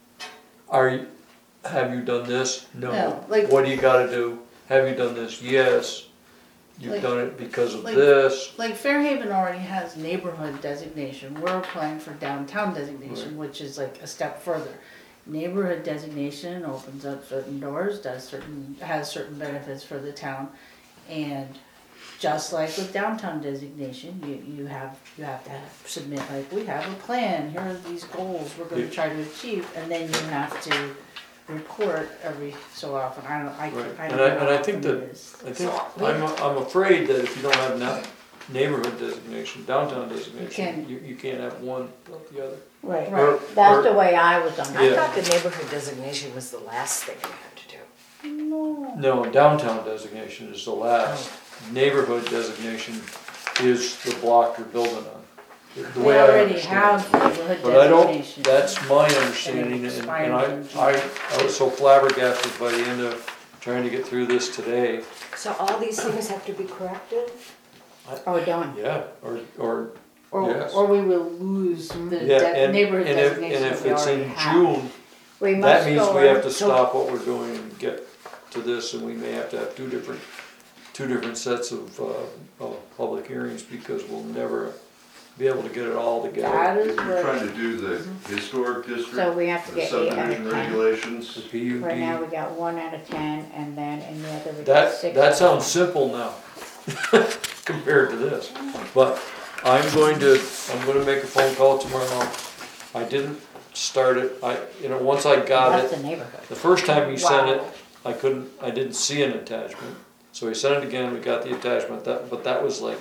Speaker 1: have you done this?
Speaker 2: No,
Speaker 1: No.
Speaker 2: like-
Speaker 1: What do you gotta do? Have you done this? Yes. You've
Speaker 2: Like-
Speaker 1: done it because of
Speaker 2: like-
Speaker 1: this.
Speaker 2: Like Fairhaven already has neighborhood designation, we're applying for downtown designation, which is like a step further. Neighborhood designation opens up certain doors, has certain benefits for the town, and just like with downtown designation, you have to submit, like, we have a plan, here are these goals we're gonna
Speaker 1: Yeah.
Speaker 2: try to achieve, and then you have to report every so often, I don't
Speaker 1: Right.
Speaker 2: know
Speaker 1: And
Speaker 2: how
Speaker 1: I think
Speaker 2: often
Speaker 1: that-
Speaker 2: it is.
Speaker 1: I think, I'm afraid that if you don't have neighborhood designation, downtown designation, you can't have one without the other.
Speaker 6: Right,
Speaker 2: Right.
Speaker 6: that's the way I was on
Speaker 4: I
Speaker 6: it.
Speaker 1: Yeah.
Speaker 4: thought the neighborhood designation was the last thing we had to do.
Speaker 2: No.
Speaker 1: No, downtown designation is the last. Neighborhood designation is the block you're building on. The
Speaker 2: We
Speaker 1: way I
Speaker 2: already
Speaker 1: understand
Speaker 2: have
Speaker 1: it.
Speaker 2: neighborhood
Speaker 1: But I don't,
Speaker 2: designation.
Speaker 1: that's my understanding, and
Speaker 2: Expired in June.
Speaker 1: I was so flabbergasted by the end of trying to get through this today.
Speaker 4: So all these things have to be corrected?
Speaker 6: Oh, done.
Speaker 1: Yeah, or, yes.
Speaker 2: Or we will lose the
Speaker 1: yeah, and
Speaker 2: neighborhood
Speaker 1: and if,
Speaker 2: designation
Speaker 1: and
Speaker 2: that
Speaker 1: if
Speaker 2: we
Speaker 1: it's
Speaker 2: already
Speaker 1: in
Speaker 2: have.
Speaker 1: June,
Speaker 6: We
Speaker 1: that
Speaker 6: must
Speaker 1: means
Speaker 6: go
Speaker 1: we have
Speaker 6: on.
Speaker 1: to stop what we're doing and get to this, and we may have to have two different sets of public hearings, because we'll never be able to get it all
Speaker 2: That
Speaker 1: together.
Speaker 2: is
Speaker 5: If you're trying
Speaker 2: what,
Speaker 5: to do the historic
Speaker 6: So
Speaker 5: district,
Speaker 6: we have to
Speaker 5: the
Speaker 6: get 8 out
Speaker 5: subdivision
Speaker 6: of 10.
Speaker 5: regulations,
Speaker 1: The PUD.
Speaker 6: Right now, we got 1 out of 10, and then in the other, we got 6
Speaker 1: That
Speaker 6: out of
Speaker 1: sounds simple now, compared to this, but I'm gonna make a phone call tomorrow. I didn't start it, once I
Speaker 6: 10.
Speaker 1: got
Speaker 6: That's
Speaker 1: it,
Speaker 6: the neighborhood.
Speaker 1: the first time he sent it,
Speaker 2: Wow.
Speaker 1: I didn't see an attachment. So he sent it again, we got the attachment, but that was like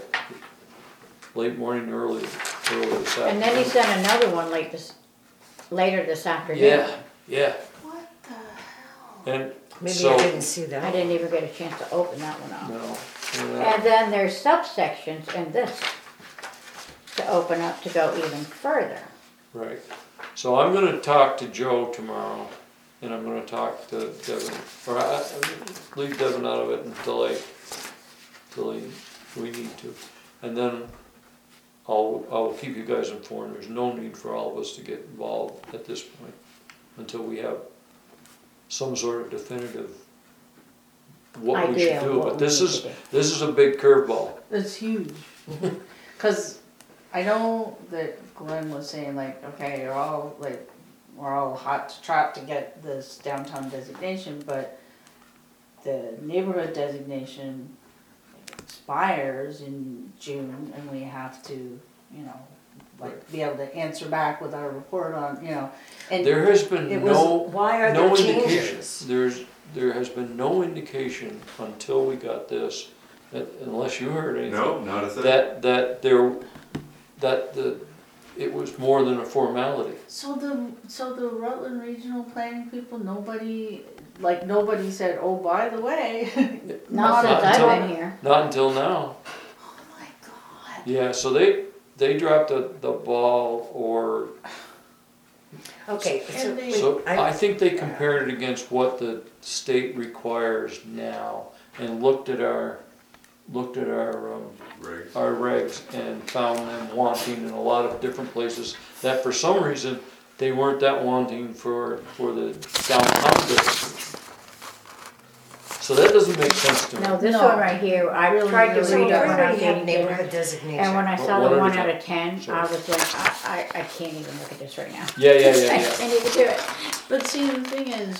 Speaker 1: late morning, early this afternoon.
Speaker 6: And then he sent another one later this afternoon.
Speaker 1: Yeah,
Speaker 2: what the hell?
Speaker 1: and
Speaker 4: Maybe
Speaker 1: so,
Speaker 4: I didn't see
Speaker 6: I
Speaker 4: that.
Speaker 6: didn't even get a chance to open that one up.
Speaker 1: no,
Speaker 6: And then there's subsections in this to open up to go even further.
Speaker 1: right. So I'm gonna talk to Joe tomorrow and I'm gonna talk to Devin, or leave Devin out of it until we need to. And then I'll keep you guys informed. There's no need for all of us to get involved at this point until we have some sort of definitive what we should
Speaker 6: Idea of
Speaker 1: do.
Speaker 6: what
Speaker 1: But
Speaker 6: we
Speaker 1: this
Speaker 6: need
Speaker 1: is
Speaker 6: to do.
Speaker 1: this is a big curveball.
Speaker 2: It's huge. Cause I know that Glenn was saying like, okay, we're all hot to trot to get this downtown designation, but the neighborhood designation expires in June and we have to, you know, like be able to answer back with our report on, you know, and
Speaker 1: There has been
Speaker 2: it
Speaker 4: Why are
Speaker 1: no
Speaker 4: there
Speaker 1: indication.
Speaker 4: changes?
Speaker 1: There has been no indication until we got this, unless you heard anything.
Speaker 5: No, not a thing.
Speaker 1: That it was more than a formality.
Speaker 2: so the Rutland Regional Planning people, nobody said, oh, by the way.
Speaker 6: Not since
Speaker 1: until-
Speaker 6: I've been here.
Speaker 1: Not until now.
Speaker 2: Oh my God.
Speaker 1: Yeah, so they dropped the ball, or
Speaker 4: Okay,
Speaker 2: And they-
Speaker 1: so
Speaker 4: I-
Speaker 1: I think they compared it against what the state requires now and looked at our
Speaker 5: Right.
Speaker 1: our regs and found them wanting in a lot of different places that for some reason they weren't that wanting for the downtown district. So that doesn't make sense to me.
Speaker 6: No, this
Speaker 2: No.
Speaker 6: one right here, I
Speaker 2: Really,
Speaker 6: tried to
Speaker 2: really
Speaker 4: so
Speaker 6: read
Speaker 4: we
Speaker 6: it when I was
Speaker 4: already have
Speaker 6: eating dinner.
Speaker 4: neighborhood designation.
Speaker 6: And when I saw
Speaker 1: One
Speaker 6: the
Speaker 1: at a
Speaker 6: 1
Speaker 1: time.
Speaker 6: out of 10,
Speaker 1: Sure.
Speaker 6: I was like, I can't even look at this right now.
Speaker 1: Yeah.
Speaker 6: I need to do it.
Speaker 2: But see, the thing is,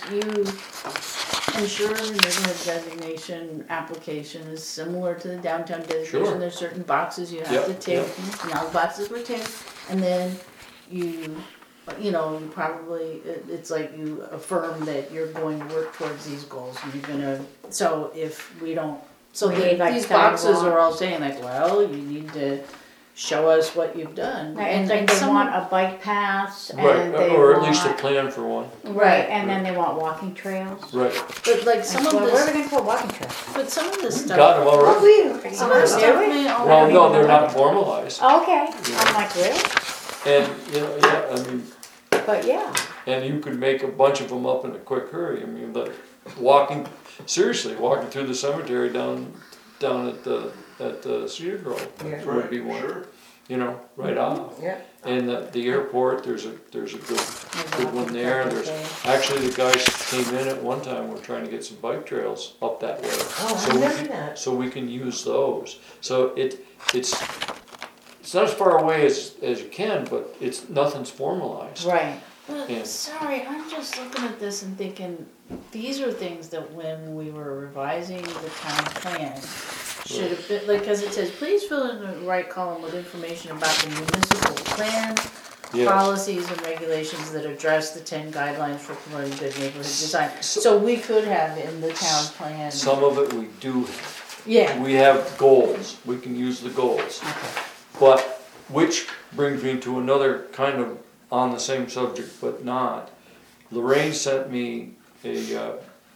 Speaker 2: ensure the neighborhood designation application is similar to the downtown designation.
Speaker 1: Sure.
Speaker 2: There's certain boxes you have
Speaker 1: Yep,
Speaker 2: to tick, and all the boxes were ticked, and then you probably, it's like you affirm that you're going to work towards these goals, and you're gonna, so if we don't, so
Speaker 6: We need, like,
Speaker 2: these boxes
Speaker 6: sidewalk.
Speaker 2: are all saying like, well, you need to show us what you've done.
Speaker 6: It's like they
Speaker 2: some-
Speaker 6: want a bike paths
Speaker 1: Right,
Speaker 6: and they
Speaker 1: or at least a
Speaker 6: want,
Speaker 1: plan for one.
Speaker 6: right, and then they want walking trails.
Speaker 1: Right.
Speaker 2: But like some
Speaker 6: Well,
Speaker 2: of
Speaker 6: where are
Speaker 2: this,
Speaker 6: we gonna put walking trails?
Speaker 2: but some of this stuff.
Speaker 1: Got them already.
Speaker 2: Some of the stuff may already.
Speaker 1: Well, no, they're not formalized.
Speaker 6: Okay, I'm like, really?
Speaker 1: And, yeah, I mean,
Speaker 6: But yeah,
Speaker 1: and you could make a bunch of them up in a quick hurry. I mean, but walking through the cemetery down at the Cedar Grove
Speaker 4: Yeah.
Speaker 1: would be one.
Speaker 5: Sure.
Speaker 1: Right off.
Speaker 4: Yeah.
Speaker 1: And the airport, there's a good one there. There's actually the guys came in at one time. We're trying to get some bike trails up that way.
Speaker 4: Oh, I
Speaker 1: So we
Speaker 4: remember
Speaker 1: can-
Speaker 4: that.
Speaker 1: So we can use those. So it's not as far away as you can, but nothing's formalized.
Speaker 6: right.
Speaker 2: But
Speaker 1: Yeah.
Speaker 2: sorry, I'm just looking at this and thinking, these are things that when we were revising the town plan, should have been, like, cause it says, please fill in the right column with information about the municipal plan,
Speaker 1: Yes.
Speaker 2: policies and regulations that address the 10 guidelines for promoting good neighborhood design. So we could have in the town plan.
Speaker 1: Some of it we do.
Speaker 2: Yeah.
Speaker 1: We have goals. We can use the goals. But, which brings me to another kind of on the same subject, but not. Lorraine sent me a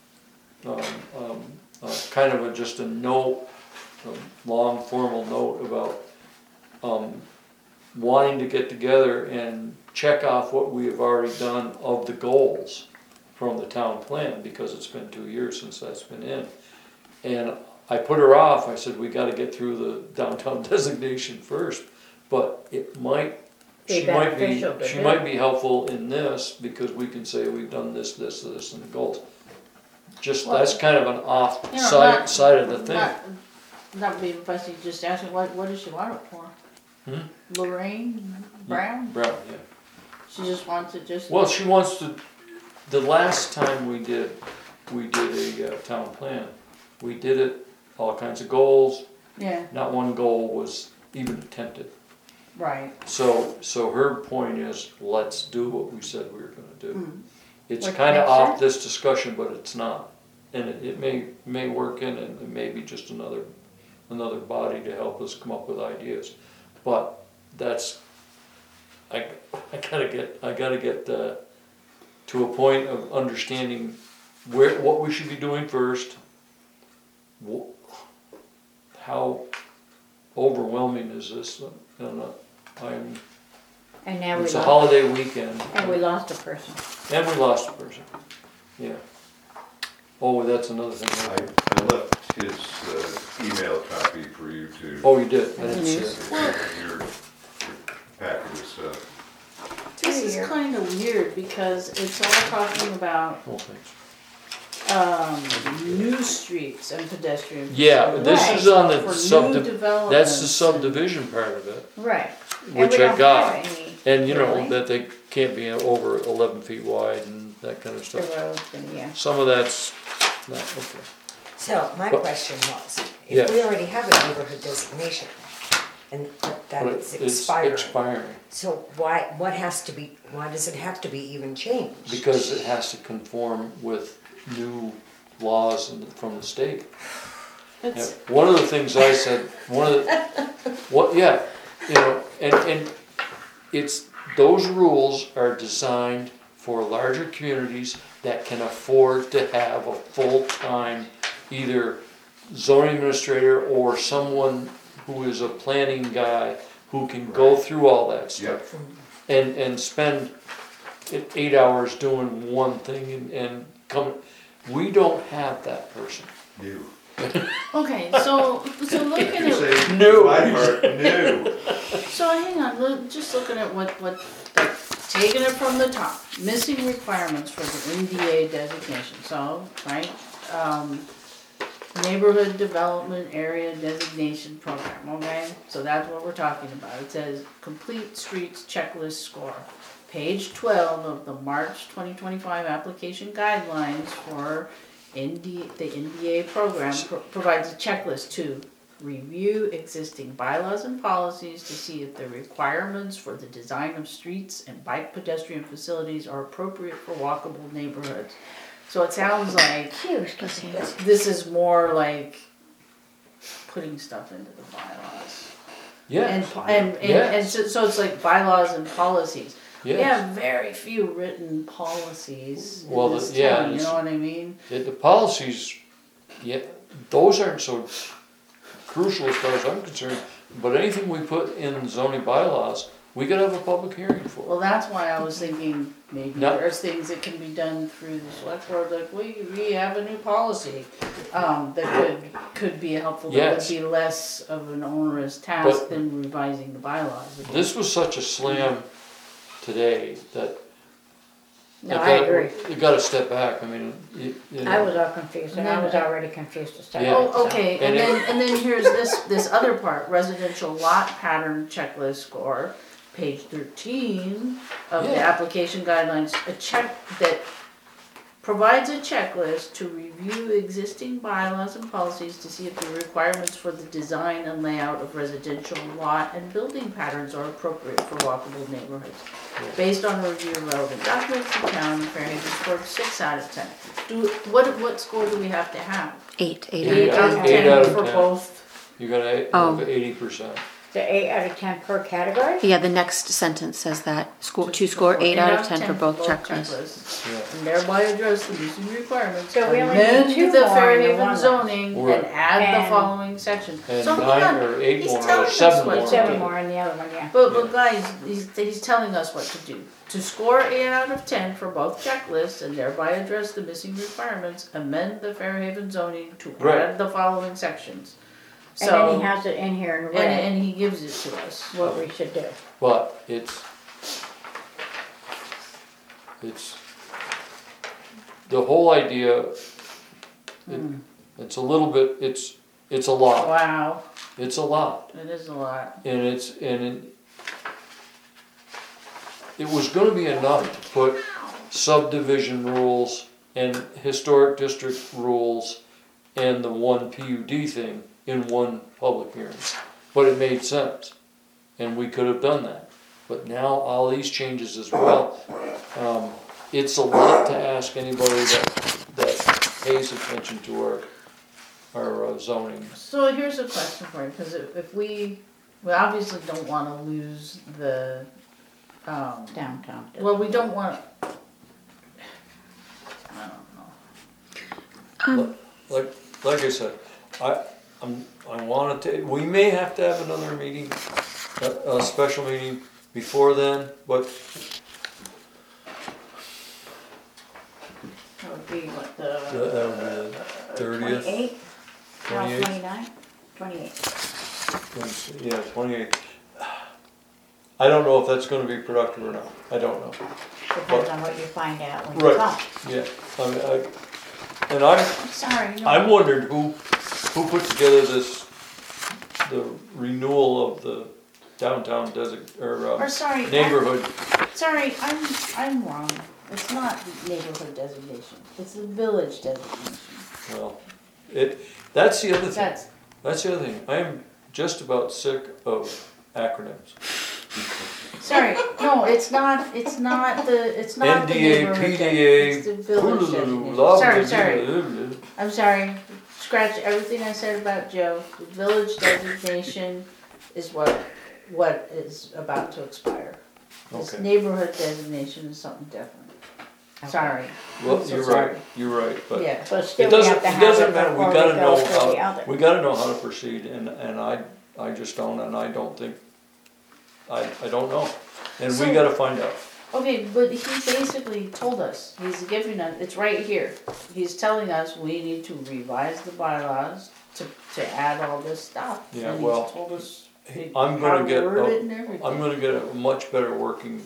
Speaker 1: kind of just a note, a long formal note about wanting to get together and check off what we have already done of the goals from the town plan, because it's been 2 years since that's been in. And I put her off. I said, we gotta get through the downtown designation first, but it might,
Speaker 6: Be
Speaker 1: she
Speaker 6: beneficial to do.
Speaker 1: might be helpful in this, because we can say we've done this, and the goals. Just,
Speaker 2: Well,
Speaker 1: that's kind of an off
Speaker 2: You know,
Speaker 1: side of the thing.
Speaker 2: Not being fussy, just asking, what does she want it for?
Speaker 1: Hmm?
Speaker 2: Lorraine Brown?
Speaker 1: Brown, yeah.
Speaker 2: She just wants it just.
Speaker 1: Well, she wants to, the last time we did a town plan, we did it, all kinds of goals,
Speaker 2: Yeah,
Speaker 1: not one goal was even attempted.
Speaker 2: right.
Speaker 1: So her point is, let's do what we said we were gonna do.
Speaker 2: Mm.
Speaker 1: It's
Speaker 6: Which
Speaker 1: kinda
Speaker 6: makes
Speaker 1: off
Speaker 6: sense.
Speaker 1: this discussion, but it's not. And it may work in, and it may be just another body to help us come up with ideas. But that's, I gotta get to a point of understanding what we should be doing first. How overwhelming is this?
Speaker 6: And now we
Speaker 1: It's a
Speaker 6: lost,
Speaker 1: holiday weekend,
Speaker 6: and we lost a person.
Speaker 1: and we lost a person. Yeah. Oh, that's another thing.
Speaker 5: I left his email copy for you to.
Speaker 1: Oh, you did? I didn't see it.
Speaker 5: Your packet of stuff.
Speaker 2: This is kind of weird because it's all talking about
Speaker 1: Oh, thanks.
Speaker 2: new streets and pedestrian.
Speaker 1: Yeah, this
Speaker 6: Right.
Speaker 1: is on the
Speaker 2: For new
Speaker 1: subdivision, that's the
Speaker 2: developments
Speaker 1: subdivision part of it,
Speaker 6: Right.
Speaker 1: which
Speaker 6: we
Speaker 1: I
Speaker 6: don't
Speaker 1: got.
Speaker 6: have any
Speaker 1: And you know,
Speaker 6: Really?
Speaker 1: that they can't be over 11 feet wide and that kind of
Speaker 6: the
Speaker 1: stuff.
Speaker 6: roads and, yeah.
Speaker 1: Some of that's not, okay.
Speaker 4: So my
Speaker 1: But-
Speaker 4: question was,
Speaker 1: Yeah.
Speaker 4: if we already have a neighborhood designation and that
Speaker 1: But
Speaker 4: it's expiring, so what has to be, why does it have to be even changed?
Speaker 1: Because it has to conform with new laws from the state. Yeah,
Speaker 2: It's,
Speaker 1: one of the things I said, you know, and it's, those rules are designed for larger communities that can afford to have a full-time either zoning administrator or someone who is a planning guy who can go through all that stuff. And spend 8 hours doing one thing and come, we don't have that person.
Speaker 5: New.
Speaker 2: okay, so looking at,
Speaker 5: Say,
Speaker 1: No.
Speaker 5: my part, new.
Speaker 2: so hang on, just looking at what, taking it from the top, missing requirements for the NDA designation, so, right? Neighborhood Development Area Designation Program, okay? So that's what we're talking about. It says complete streets checklist score. Page 12 of the March 2025 application guidelines for the NDA program provides a checklist to review existing bylaws and policies to see if the requirements for the design of streets and bike pedestrian facilities are appropriate for walkable neighborhoods. So it sounds like this is more like putting stuff into the bylaws.
Speaker 1: Yeah.
Speaker 2: And so it's like bylaws and policies. We
Speaker 1: Yes.
Speaker 2: have very few written policies in
Speaker 1: Well,
Speaker 2: this
Speaker 1: yeah,
Speaker 2: town, you
Speaker 1: it's-
Speaker 2: know what I mean?
Speaker 1: The policies, yeah, those aren't so crucial as far as I'm concerned, but anything we put in zoning bylaws, we gotta have a public hearing for.
Speaker 2: Well, that's why I was thinking maybe
Speaker 1: No.
Speaker 2: there's things that can be done through the select board, like we have a new policy, that could be helpful, that would
Speaker 1: Yes.
Speaker 2: be less of an onerous task
Speaker 1: But-
Speaker 2: than revising the bylaws.
Speaker 1: This was such a slam today that
Speaker 6: No, I agree.
Speaker 1: You gotta step back, I mean, you know.
Speaker 6: I was all confused, and I was already confused to start
Speaker 1: Yeah.
Speaker 6: with,
Speaker 2: Oh,
Speaker 6: so.
Speaker 2: okay,
Speaker 1: And
Speaker 2: and then here's this other part, residential lot pattern checklist score, page 13 of the
Speaker 1: Yeah.
Speaker 2: application guidelines, a check that provides a checklist to review existing bylaws and policies to see if the requirements for the design and layout of residential lot and building patterns are appropriate for walkable neighborhoods. Based on a review of relevant documents, the town of Fairhaven scored 6 out of 10. What score do we have to have?
Speaker 3: 8
Speaker 1: Eight
Speaker 3: out of
Speaker 1: out-
Speaker 3: 10.
Speaker 1: 8 out of
Speaker 2: for
Speaker 1: 10.
Speaker 2: both.
Speaker 1: You gotta
Speaker 3: Oh.
Speaker 1: have 80%.
Speaker 6: The 8 out of 10 per category?
Speaker 3: Yeah, the next sentence says that to score 8 out of 10 for both checklists.
Speaker 1: Yeah.
Speaker 2: And thereby address the missing requirements.
Speaker 6: So we only need
Speaker 2: Amend
Speaker 6: 2
Speaker 2: the
Speaker 6: more on the
Speaker 2: Fairhaven
Speaker 6: one
Speaker 2: zoning
Speaker 1: Right.
Speaker 2: and add the
Speaker 6: And-
Speaker 2: following section.
Speaker 1: And
Speaker 2: So
Speaker 1: 9
Speaker 2: hang on,
Speaker 1: or 8
Speaker 2: he's
Speaker 1: more,
Speaker 2: telling
Speaker 1: or
Speaker 2: us
Speaker 1: 7
Speaker 2: what
Speaker 1: more.
Speaker 2: to
Speaker 6: 7
Speaker 2: do.
Speaker 6: more in the other one, yeah.
Speaker 2: But guys, he's telling us what to do. To score 8 out of 10 for both checklists and thereby address the missing requirements, amend the Fairhaven zoning to
Speaker 1: Right.
Speaker 2: add the following sections.
Speaker 6: And then
Speaker 2: So,
Speaker 6: he has it in here in red,
Speaker 2: and he gives it to us.
Speaker 6: what we should do.
Speaker 1: But it's the whole idea, it's a little bit, it's a lot,
Speaker 2: Wow,
Speaker 1: it's a lot.
Speaker 2: it is a lot.
Speaker 1: And it was gonna be enough to put subdivision rules and historic district rules and the one PUD thing in one public hearing. But it made sense, and we could have done that. But now all these changes as well, it's a lot to ask anybody that pays attention to our zoning.
Speaker 2: So here's a question for you, because if we obviously don't want to lose the,
Speaker 6: Downtown.
Speaker 2: well, we don't want, I don't know.
Speaker 1: Like I said, I want to. We may have to have another meeting, a special meeting before then. But
Speaker 2: be what,
Speaker 1: That would be the 30th.
Speaker 6: 28? No,
Speaker 1: 28th.
Speaker 6: 29? 28.
Speaker 1: Yeah, 28th. I don't know if that's gonna be productive or not. I don't know.
Speaker 6: Depends on what you find out when you
Speaker 1: Right.
Speaker 6: come.
Speaker 1: Yeah, and I'm
Speaker 2: sorry, no.
Speaker 1: I'm wondering who put together the renewal of the downtown
Speaker 2: Or sorry,
Speaker 1: neighborhood.
Speaker 2: sorry, I'm wrong. It's not neighborhood designation, it's the village designation.
Speaker 1: Well, that's the other thing.
Speaker 2: That's,
Speaker 1: That's the other thing. I am just about sick of acronyms.
Speaker 2: sorry, no, it's not the
Speaker 1: NDA,
Speaker 2: neighborhood
Speaker 1: PDA,
Speaker 2: designation, it's the village designation. Sorry, I'm sorry, scratch everything I said about Joe. The village designation is what is about to expire. This
Speaker 1: Okay.
Speaker 2: neighborhood designation is something different. Sorry.
Speaker 1: Well,
Speaker 2: I'm so
Speaker 1: you're
Speaker 2: sorry.
Speaker 1: right. You're right. But
Speaker 2: Yeah,
Speaker 6: But
Speaker 1: it
Speaker 6: still, we
Speaker 1: doesn't.
Speaker 6: have to
Speaker 1: It
Speaker 6: have
Speaker 1: doesn't
Speaker 6: it
Speaker 1: matter.
Speaker 6: before
Speaker 1: We
Speaker 6: we
Speaker 1: gotta
Speaker 6: go
Speaker 1: know
Speaker 6: to the
Speaker 1: how.
Speaker 6: other.
Speaker 1: We gotta know how to proceed, and I just don't, and I don't think. I don't know, and we
Speaker 2: So-
Speaker 1: gotta find out.
Speaker 2: okay, but he basically told us, he's giving us, it's right here. He's telling us we need to revise the bylaws to add all this stuff.
Speaker 1: Yeah,
Speaker 2: And
Speaker 1: well,
Speaker 2: he's told us
Speaker 1: I'm
Speaker 2: how
Speaker 1: gonna
Speaker 2: to
Speaker 1: get.
Speaker 2: word it and everything.
Speaker 1: I'm gonna get a much better working.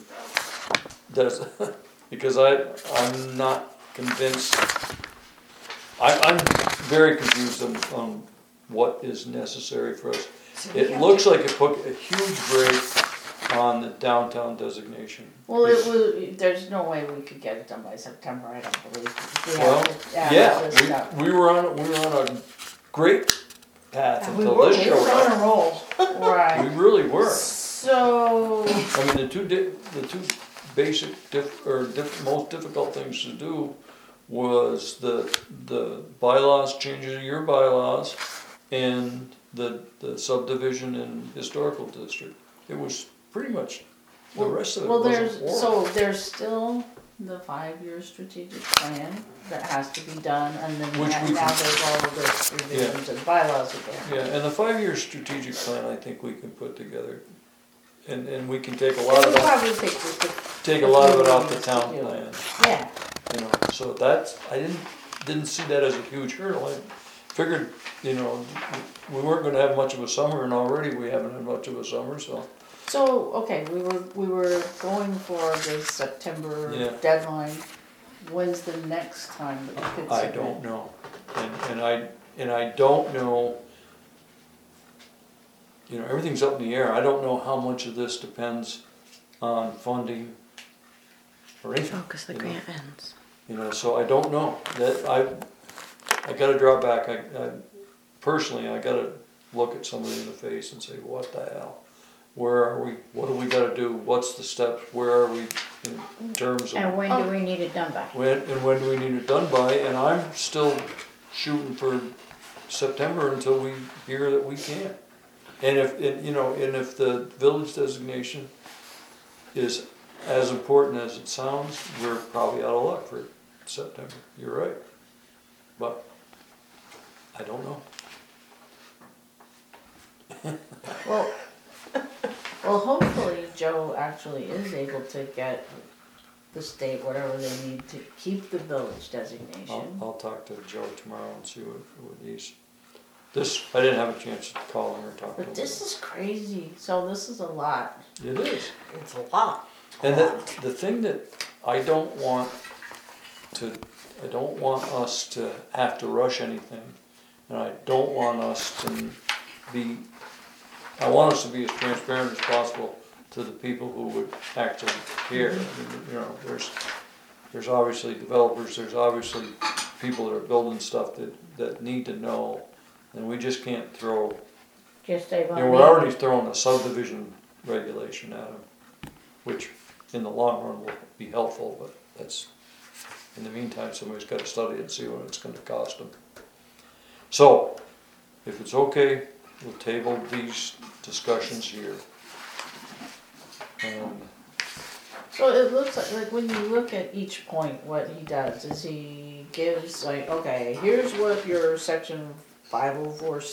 Speaker 1: Because I'm not convinced. I'm very confused on what is necessary for us. It looks like it put a huge break on the downtown designation.
Speaker 2: Well, it was, there's no way we could get it done by September, I don't believe. We
Speaker 1: Well,
Speaker 2: have to add all this stuff.
Speaker 1: yeah, we were on a great path
Speaker 4: We
Speaker 1: until
Speaker 4: were
Speaker 1: this showed
Speaker 4: on
Speaker 1: up.
Speaker 4: a roll.
Speaker 1: We
Speaker 2: Right,
Speaker 1: really were.
Speaker 2: so,
Speaker 1: I mean, the two basic most difficult things to do was the bylaws, changes of your bylaws, and the subdivision and historical district. It was pretty much, the rest of it
Speaker 2: well,
Speaker 1: wasn't horrible.
Speaker 2: there's still the 5-year strategic plan that has to be done, and then
Speaker 1: Which we
Speaker 2: now
Speaker 1: can-
Speaker 2: there's all of the revisions of bylaws again.
Speaker 1: Yeah, and the 5-year strategic plan, I think we can put together, and we can take a
Speaker 2: It
Speaker 1: lot of
Speaker 2: would
Speaker 1: that,
Speaker 2: probably take just
Speaker 1: take a lot of it off the
Speaker 2: meetings
Speaker 1: town
Speaker 2: to do.
Speaker 1: plan.
Speaker 2: Yeah,
Speaker 1: You know, so that's, I didn't see that as a huge hurdle. I figured, you know, we weren't gonna have much of a summer, and already we haven't had much of a summer, so.
Speaker 2: so, okay, we were going for the September
Speaker 1: Yeah.
Speaker 2: deadline. When's the next time that you could
Speaker 1: I
Speaker 2: submit?
Speaker 1: don't know, and I don't know, you know, everything's up in the air. I don't know how much of this depends on funding or anything.
Speaker 3: Focus the
Speaker 1: you know.
Speaker 3: grant ends.
Speaker 1: You know, so I don't know, that I gotta drop back, I personally, I gotta look at somebody in the face and say, what the hell? Where are we, what do we gotta do, what's the steps, where are we in terms of,
Speaker 6: And when do we need it done by?
Speaker 1: when do we need it done by? And I'm still shooting for September until we hear that we can. And if the village designation is as important as it sounds, we're probably out of luck for September. You're right. But I don't know.
Speaker 2: Well, hopefully Joe actually is able to get the state whatever they need to keep the village designation.
Speaker 1: I'll talk to Joe tomorrow and see what he's. I didn't have a chance to call him or talk to him.
Speaker 2: But this is crazy, so this is a lot.
Speaker 1: It is.
Speaker 4: It's a lot.
Speaker 1: And the thing that I don't want us to have to rush anything, and I don't want us to I want us to be as transparent as possible to the people who would actually care. I mean, you know, there's obviously developers, there's obviously people that are building stuff that need to know, and we just can't throw,
Speaker 6: Just say,
Speaker 1: you know, we're already throwing a subdivision regulation at them, which in the long run will be helpful, but that's, in the meantime, somebody's gotta study it and see what it's gonna cost them. So, if it's okay, we'll table these discussions here.
Speaker 2: So it looks like when you look at each point, what he does is he gives like, okay, here's what your section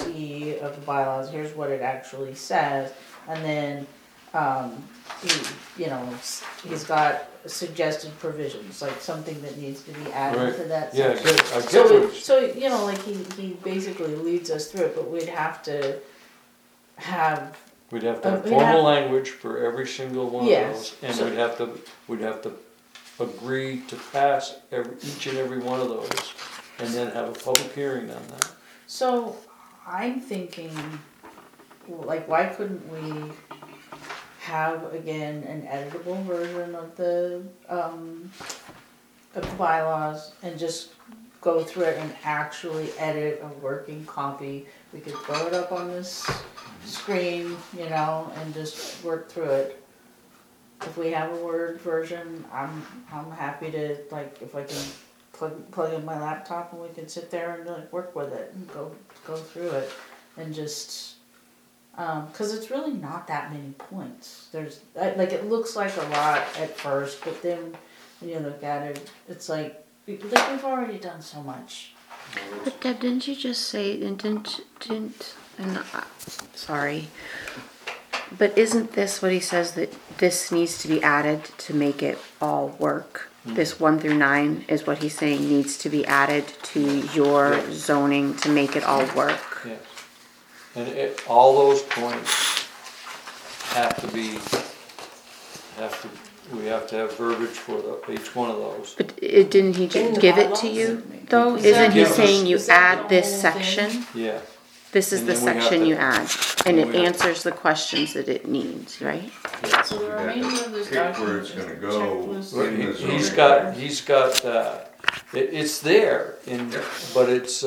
Speaker 2: 504C of the bylaws, here's what it actually says, and then he you know, he's got suggested provisions, like something that needs to be added
Speaker 1: Right.
Speaker 2: to that
Speaker 1: Yeah,
Speaker 2: section.
Speaker 1: good. I get
Speaker 2: So,
Speaker 1: what
Speaker 2: so, you know, like he basically leads us through it, but we'd have to have,
Speaker 1: we'd have to have
Speaker 2: we'd have-
Speaker 1: formal language for every single one of
Speaker 2: Yes,
Speaker 1: those, and
Speaker 2: so-
Speaker 1: we'd have to agree to pass each and every one of those, and then have a public hearing on that.
Speaker 2: so I'm thinking, like, why couldn't we have, again, an editable version of the bylaws and just go through it and actually edit a working copy? We could throw it up on this screen, you know, and just work through it. If we have a Word version, I'm happy to, like, if I can plug in my laptop and we can sit there and like work with it and go through it and just, cause it's really not that many points. There's, like, it looks like a lot at first, but then when you look at it, it's like we've already done so much.
Speaker 3: But Deb, didn't you just say, and sorry, but isn't this what he says, that this needs to be added to make it all work? This 1 through 9 is what he's saying needs to be added to your zoning to make it all work.
Speaker 1: Yes. And all those points we have to have verbiage for each one of those.
Speaker 3: But didn't he
Speaker 4: In the
Speaker 3: give it to
Speaker 4: bylaws?
Speaker 3: you though?
Speaker 2: Is
Speaker 3: Isn't
Speaker 2: that
Speaker 3: he
Speaker 1: the-
Speaker 3: saying you
Speaker 2: is that
Speaker 3: add
Speaker 2: the
Speaker 3: this
Speaker 2: whole thing?
Speaker 3: section?
Speaker 1: Yeah,
Speaker 3: This is
Speaker 1: And
Speaker 3: the
Speaker 1: then we have
Speaker 3: section
Speaker 1: to-
Speaker 3: you add, and
Speaker 1: then
Speaker 3: it
Speaker 1: we have-
Speaker 3: answers the questions that it needs, right?
Speaker 2: So the
Speaker 5: You have
Speaker 2: remainder
Speaker 5: to
Speaker 2: of this
Speaker 5: pick where
Speaker 2: document
Speaker 5: it's
Speaker 2: is
Speaker 5: gonna
Speaker 2: the
Speaker 5: go.
Speaker 2: checklist.
Speaker 5: Right. In the zoning
Speaker 1: he's got that. It's there, but it's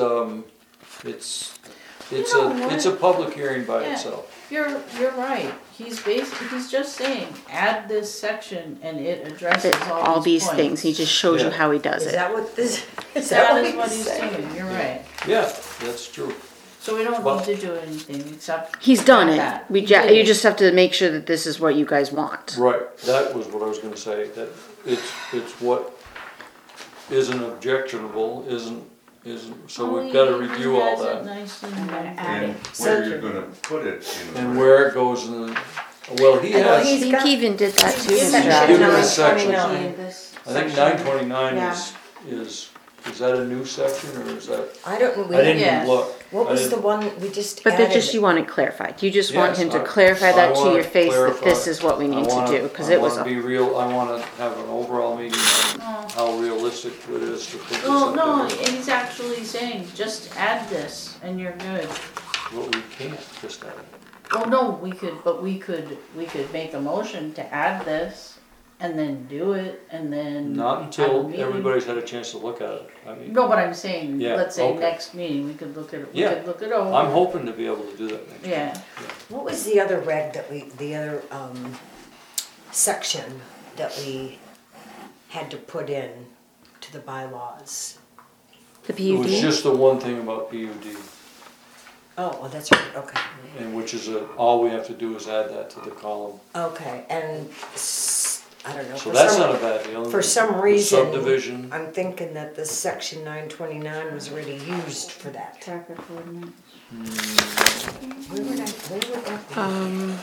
Speaker 1: a public hearing by
Speaker 2: Yeah.
Speaker 1: itself.
Speaker 2: You're right. He's just saying, add this section and it addresses
Speaker 3: That
Speaker 2: all
Speaker 3: all
Speaker 2: these
Speaker 3: these
Speaker 2: points.
Speaker 3: things, he just shows you
Speaker 1: Yeah.
Speaker 3: how he does
Speaker 4: Is
Speaker 3: it.
Speaker 4: that what this, is
Speaker 2: That
Speaker 4: that
Speaker 2: is what
Speaker 4: he's
Speaker 2: he's
Speaker 4: saying?
Speaker 2: doing, you're right.
Speaker 1: Yeah, that's true.
Speaker 2: So we don't
Speaker 1: Well-
Speaker 2: need to do anything except.
Speaker 3: He's done
Speaker 2: add
Speaker 3: it.
Speaker 2: that.
Speaker 3: We
Speaker 2: He did
Speaker 3: you
Speaker 2: it.
Speaker 3: just have to make sure that this is what you guys want.
Speaker 1: Right, that was what I was gonna say, that it's what isn't objectionable, isn't, so we've gotta review all that.
Speaker 7: I'm gonna
Speaker 2: that.
Speaker 7: add
Speaker 5: And
Speaker 7: it.
Speaker 5: where you're gonna put it in.
Speaker 1: And where it goes in the, well, he
Speaker 4: I know
Speaker 3: I
Speaker 1: has,
Speaker 4: he's
Speaker 3: think
Speaker 4: got-
Speaker 3: he even did that too.
Speaker 4: He's
Speaker 3: in
Speaker 4: got
Speaker 3: the
Speaker 1: Give
Speaker 3: draft.
Speaker 1: it a section.
Speaker 4: 929.
Speaker 1: I think 929
Speaker 3: Yeah.
Speaker 1: is that a new section, or is that,
Speaker 4: I don't,
Speaker 1: I didn't
Speaker 2: Yeah.
Speaker 1: even look.
Speaker 4: what
Speaker 1: I
Speaker 4: was
Speaker 1: didn't-
Speaker 4: the one we just
Speaker 3: But
Speaker 4: added?
Speaker 3: that just, you want it clarified. You just want
Speaker 1: Yes,
Speaker 3: him to
Speaker 1: I-
Speaker 3: clarify
Speaker 1: I
Speaker 3: that to
Speaker 1: wanna
Speaker 3: your face, that
Speaker 1: clarify.
Speaker 3: this is what we need to do, because it was
Speaker 1: I wanna be real, I wanna have an overall meeting on how realistic it is to put this
Speaker 2: Well,
Speaker 1: up
Speaker 2: no,
Speaker 1: there.
Speaker 2: he's actually saying, just add this and you're good.
Speaker 1: Well, we can't just add it.
Speaker 2: Well, no, we could make a motion to add this and then do it and then.
Speaker 1: Not
Speaker 2: have a
Speaker 1: until
Speaker 2: meeting.
Speaker 1: everybody's had a chance to look at it. I mean,
Speaker 2: No, but I'm saying,
Speaker 1: Yeah,
Speaker 2: let's say
Speaker 1: okay.
Speaker 2: next meeting, we could look at it, we
Speaker 1: Yeah.
Speaker 2: could look it over.
Speaker 1: I'm hoping to be able to do that next.
Speaker 2: Yeah,
Speaker 4: What was the other reg that the other, section that we had to put in to the bylaws?
Speaker 3: The
Speaker 1: It was
Speaker 3: PUD.
Speaker 1: just the one thing about PUD,
Speaker 4: Oh, well, that's right, okay.
Speaker 1: and which is all we have to do is add that to the column.
Speaker 4: Okay, and I don't know.
Speaker 1: So
Speaker 4: for
Speaker 1: that's
Speaker 4: some-
Speaker 1: not a bad deal.
Speaker 4: For some
Speaker 1: The
Speaker 4: reason,
Speaker 1: Subdivision,
Speaker 4: I'm thinking that the section 929 was already used for that.
Speaker 7: Traffic ordinance.
Speaker 4: Where would that be?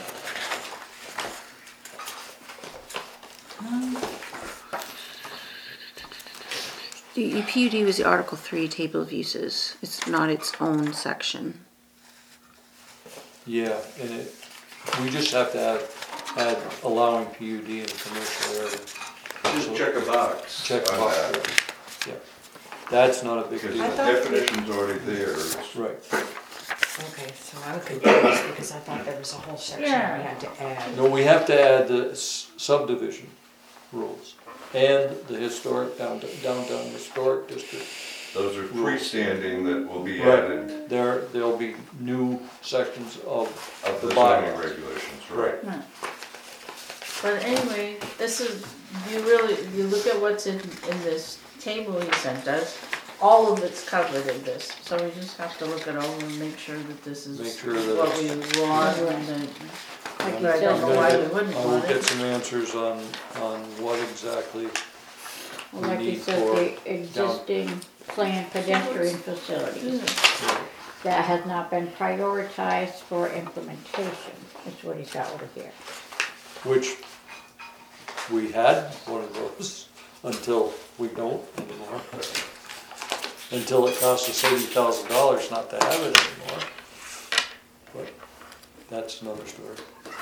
Speaker 3: The PUD was the Article 3 table of uses. It's not its own section.
Speaker 1: yeah, and we just have to add allowing PUD in a commercial area.
Speaker 5: Just check a box.
Speaker 1: Check
Speaker 5: on
Speaker 1: box,
Speaker 5: that,
Speaker 1: yeah. That's not a big
Speaker 5: Because
Speaker 1: deal.
Speaker 4: I
Speaker 5: the
Speaker 4: thought-
Speaker 5: definition's already there. It's-
Speaker 1: Right.
Speaker 4: Okay, so I'm confused because I thought there was a whole section we
Speaker 2: Yeah.
Speaker 4: had to add.
Speaker 1: No, we have to add the subdivision rules and the historic downtown historic district.
Speaker 5: Those are freestanding that will be
Speaker 1: Right.
Speaker 5: added
Speaker 1: There'll be new sections of
Speaker 5: of
Speaker 1: the
Speaker 5: the zoning
Speaker 1: bylaws.
Speaker 5: regulations, right?
Speaker 2: but anyway, this is, you look at what's in this table he sent us, all of it's covered in this, so we just have to look it over and make sure that this is
Speaker 1: Make sure that
Speaker 2: what we
Speaker 1: it's-
Speaker 2: want and then,
Speaker 7: Like
Speaker 2: but
Speaker 7: you
Speaker 2: I
Speaker 7: said,
Speaker 2: don't know why we wouldn't
Speaker 1: I will
Speaker 2: want
Speaker 1: get
Speaker 2: it.
Speaker 1: some answers on what exactly we
Speaker 7: like you
Speaker 1: need
Speaker 7: said,
Speaker 1: for.
Speaker 7: the existing planned pedestrian facilities that has not been prioritized for implementation, is what he's got over here.
Speaker 1: Which we had one of those until we don't anymore. Until it costs us $80,000 not to have it anymore. But that's another story.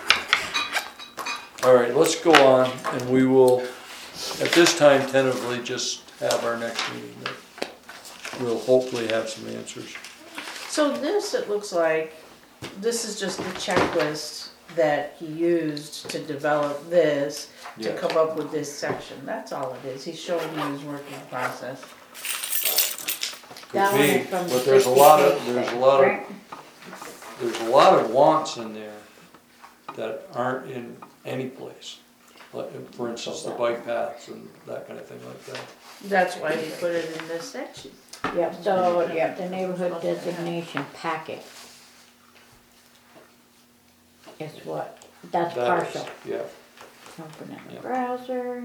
Speaker 1: All right, let's go on, and we will, at this time, tentatively just have our next meeting. We'll hopefully have some answers.
Speaker 2: So this, it looks like, this is just the checklist that he used to develop this, to
Speaker 1: Yes.
Speaker 2: come up with this section. That's all it is. He's showing you his working process.
Speaker 6: That
Speaker 1: Could
Speaker 6: one
Speaker 1: be,
Speaker 6: is from
Speaker 1: but there's a lot of,
Speaker 6: 60
Speaker 1: there's a lot of,
Speaker 6: right?
Speaker 1: there's a lot of wants in there that aren't in any place. Like, for instance, the bike paths and that kind of thing like that.
Speaker 2: That's why he put it in this section.
Speaker 6: Yep, so, yep, the neighborhood designation packet. Is what, that's
Speaker 1: That is-
Speaker 6: partial.
Speaker 1: Yeah,
Speaker 6: Open in
Speaker 1: Yeah.
Speaker 6: the browser.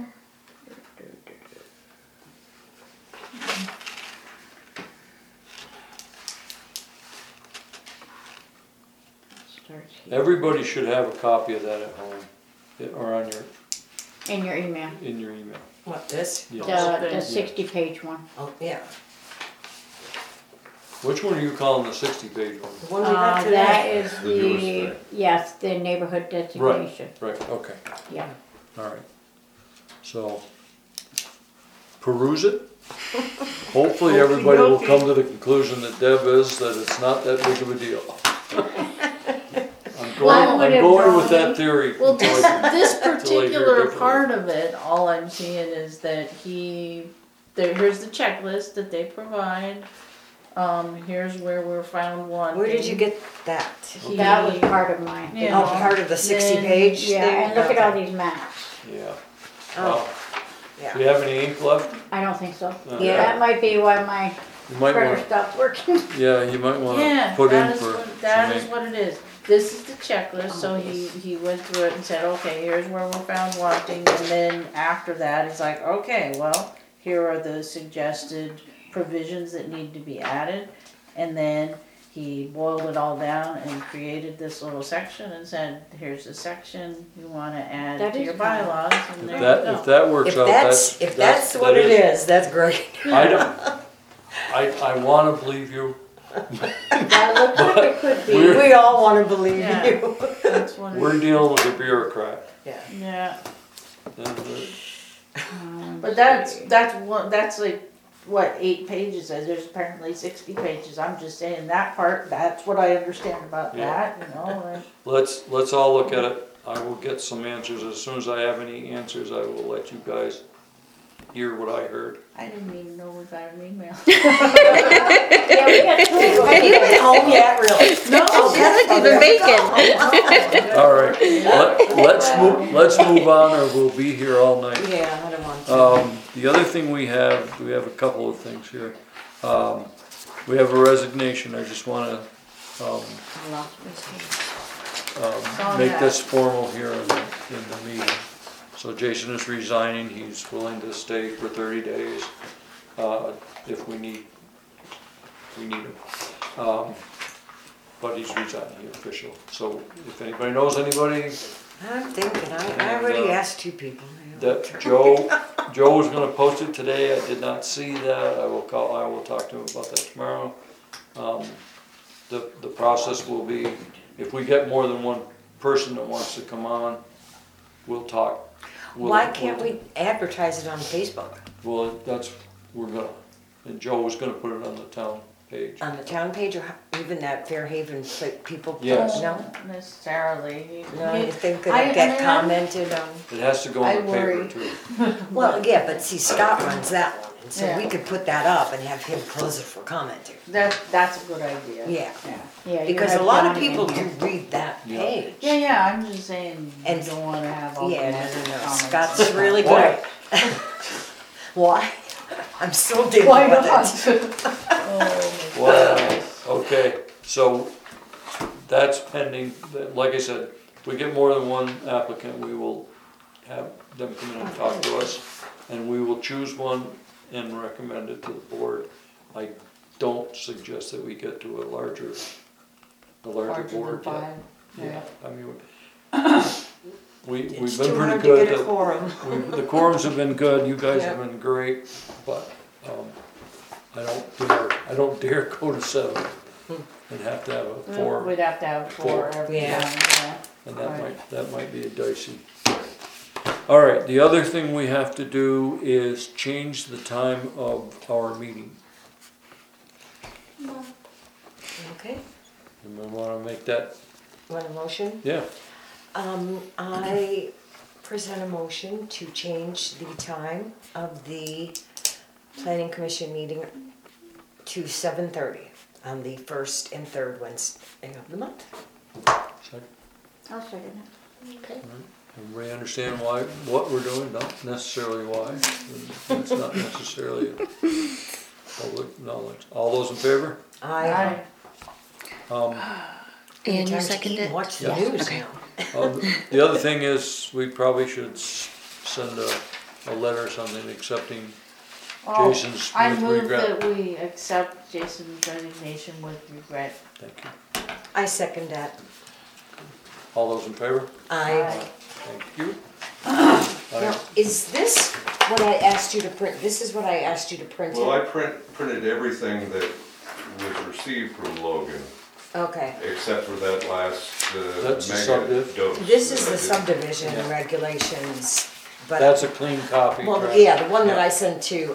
Speaker 6: Starts here.
Speaker 1: everybody should have a copy of that at home, or on
Speaker 6: In your email,
Speaker 1: in your email.
Speaker 4: What, this?
Speaker 1: Yes.
Speaker 6: the 60-page one.
Speaker 4: Oh, yeah.
Speaker 1: Which one are you calling the 60-page one?
Speaker 4: The one we got
Speaker 6: That
Speaker 4: today.
Speaker 6: is
Speaker 5: The newest
Speaker 6: the,
Speaker 5: thing.
Speaker 6: yes, the neighborhood designation,
Speaker 1: Right, okay,
Speaker 6: yeah.
Speaker 1: all right. So, peruse it. Hopefully, everybody will come to the conclusion that Deb is, that it's not that big of a deal.
Speaker 6: Well, I
Speaker 1: I'm
Speaker 6: would
Speaker 1: going
Speaker 6: have
Speaker 1: with that theory.
Speaker 2: Well,
Speaker 1: until
Speaker 2: this,
Speaker 1: I-
Speaker 2: this
Speaker 1: until I hear
Speaker 2: particular
Speaker 1: differently.
Speaker 2: part of it, all I'm seeing is that here's the checklist that they provide. Here's where we're found wanting.
Speaker 4: Where did you get that?
Speaker 6: That was part of mine.
Speaker 2: Yeah.
Speaker 4: Oh, part of the 60
Speaker 2: Then-
Speaker 4: page
Speaker 6: Yeah,
Speaker 4: thing?
Speaker 6: and look at all
Speaker 4: Okay.
Speaker 6: these maps.
Speaker 1: Yeah.
Speaker 4: Oh,
Speaker 1: Wow. Do
Speaker 4: yeah.
Speaker 1: you have any ink left?
Speaker 6: I don't think so.
Speaker 4: Yeah.
Speaker 6: That might be why my
Speaker 1: You might
Speaker 6: printer
Speaker 1: want,
Speaker 6: stopped working.
Speaker 1: yeah, you might want
Speaker 2: Yeah,
Speaker 1: to put in
Speaker 2: that is
Speaker 1: for
Speaker 2: what, that
Speaker 1: some
Speaker 2: is
Speaker 1: ink.
Speaker 2: what it is. This is the checklist, so he went through it and said, okay, here's where we're found wanting, and then after that, he's like, okay, well, here are the suggested provisions that need to be added, and then he boiled it all down and created this little section and said, here's the section you wanna add
Speaker 6: That
Speaker 2: to
Speaker 6: is
Speaker 2: your
Speaker 6: kind of-
Speaker 2: bylaws, and
Speaker 1: If
Speaker 2: there you
Speaker 1: that,
Speaker 2: go.
Speaker 1: if that works
Speaker 4: If
Speaker 1: out,
Speaker 4: that's, if that's what it is, that's great.
Speaker 1: I don't, I wanna believe you.
Speaker 6: That looks like it could be.
Speaker 1: We're-
Speaker 4: We all want to believe
Speaker 2: Yeah.
Speaker 4: you.
Speaker 2: That's what it
Speaker 1: We're
Speaker 2: is.
Speaker 1: dealing with a bureaucrat.
Speaker 2: Yeah,
Speaker 1: And,
Speaker 2: but that's like, what, 8 pages, there's apparently 60 pages, I'm just saying that part, that's what I understand about
Speaker 1: Yeah.
Speaker 2: that, you know, like.
Speaker 1: let's all look at it. I will get some answers. As soon as I have any answers, I will let you guys hear what I heard.
Speaker 2: I didn't even know we got an email.
Speaker 6: Yeah, we got two of them.
Speaker 4: Have you been home yet, really?
Speaker 2: No,
Speaker 3: Even bacon.
Speaker 1: All right, let's move on, or we'll be here all night.
Speaker 4: Yeah, I don't want to.
Speaker 1: The other thing we have a couple of things here. We have a resignation. I just wanna, make this formal here in the meeting. So Jason is resigning. He's willing to stay for 30 days, if we need him. But he's resigning, he's official. So if anybody knows anybody,
Speaker 4: I'm thinking, I already asked 2 people.
Speaker 1: that Joe was gonna post it today. I did not see that. I will talk to him about that tomorrow. The process will be, if we get more than one person that wants to come on, we'll talk.
Speaker 4: Why can't we advertise it on Facebook?
Speaker 1: Well, we're gonna, and Joe was gonna put it on the town page.
Speaker 4: On the town page, or even that Fairhaven people?
Speaker 1: Yes.
Speaker 4: No?
Speaker 2: Not necessarily.
Speaker 4: No, you think
Speaker 2: I-
Speaker 4: it'll get
Speaker 2: and
Speaker 4: commented on?
Speaker 1: It has to go
Speaker 2: I
Speaker 1: in the paper
Speaker 2: worry.
Speaker 1: too.
Speaker 4: Well, yeah, but see, Scott runs that one, and so we
Speaker 2: Yeah.
Speaker 4: could put that up and have him close it for commenting.
Speaker 2: That's a good idea.
Speaker 4: Yeah,
Speaker 6: Yeah, you
Speaker 4: because a
Speaker 6: have
Speaker 4: lot of
Speaker 6: Johnny in
Speaker 4: people do
Speaker 6: here.
Speaker 4: read that
Speaker 1: Yeah.
Speaker 4: page.
Speaker 2: Yeah, I'm just saying, you
Speaker 4: And-
Speaker 2: don't wanna have all the
Speaker 4: Yeah,
Speaker 2: negative
Speaker 4: no,
Speaker 2: comments.
Speaker 4: Scott's really
Speaker 1: Why?
Speaker 4: good. Why? I'm still dealing
Speaker 2: Why
Speaker 4: with
Speaker 2: not?
Speaker 4: it.
Speaker 2: Oh, my
Speaker 1: Wow,
Speaker 2: goodness.
Speaker 1: okay, so that's pending. Like I said, if we get more than one applicant, we will have them come in and talk to us, and we will choose one and recommend it to the board. I don't suggest that we get to a larger
Speaker 2: Larger than
Speaker 1: board yet.
Speaker 2: 5,
Speaker 1: Yeah, I mean, we've
Speaker 4: It's
Speaker 1: been
Speaker 4: too
Speaker 1: pretty
Speaker 4: hard to
Speaker 1: good.
Speaker 4: get a quorum.
Speaker 1: The quorums have been good, you guys have
Speaker 4: Yeah.
Speaker 1: been great, but, I don't dare go to 7 and have to have a 4,
Speaker 2: We'd have to have 4 every
Speaker 4: Yeah.
Speaker 2: time, yeah.
Speaker 1: and
Speaker 2: Right.
Speaker 1: that might be a dicey. All right, the other thing we have to do is change the time of our meeting.
Speaker 4: Okay,
Speaker 1: And we wanna make that,
Speaker 4: want a motion?
Speaker 1: yeah,
Speaker 4: I present a motion to change the time of the planning commission meeting to 7:30 on the first and third Wednesday of the month.
Speaker 6: I'll second
Speaker 4: Okay.
Speaker 1: everybody understand what we're doing, not necessarily why, it's not necessarily public knowledge. All those in favor?
Speaker 4: I.
Speaker 3: And you
Speaker 4: Time to
Speaker 3: seconded
Speaker 4: eat and
Speaker 3: it?
Speaker 4: watch the
Speaker 1: Yeah.
Speaker 4: news
Speaker 3: Okay.
Speaker 4: now.
Speaker 1: The other thing is, we probably should send a letter or something accepting
Speaker 2: Oh,
Speaker 1: Jason's
Speaker 2: I
Speaker 1: with
Speaker 2: move
Speaker 1: regret.
Speaker 2: that we accept Jason's resignation with regret.
Speaker 1: Thank you.
Speaker 4: I second that.
Speaker 1: All those in favor?
Speaker 4: I.
Speaker 1: Thank you.
Speaker 4: Now, is this what I asked you to print? This is what I asked you to print
Speaker 5: Well, I
Speaker 4: in?
Speaker 5: printed everything that was received from Logan,
Speaker 4: Okay.
Speaker 5: except for that last,
Speaker 1: That's the
Speaker 5: mega
Speaker 1: subdiv.
Speaker 5: dose.
Speaker 4: This is
Speaker 5: that I
Speaker 4: the
Speaker 5: did.
Speaker 4: subdivision
Speaker 1: Yeah.
Speaker 4: regulations, but.
Speaker 1: That's a clean copy,
Speaker 4: Well,
Speaker 1: correct?
Speaker 4: yeah, the one that
Speaker 1: Yeah.
Speaker 4: I sent to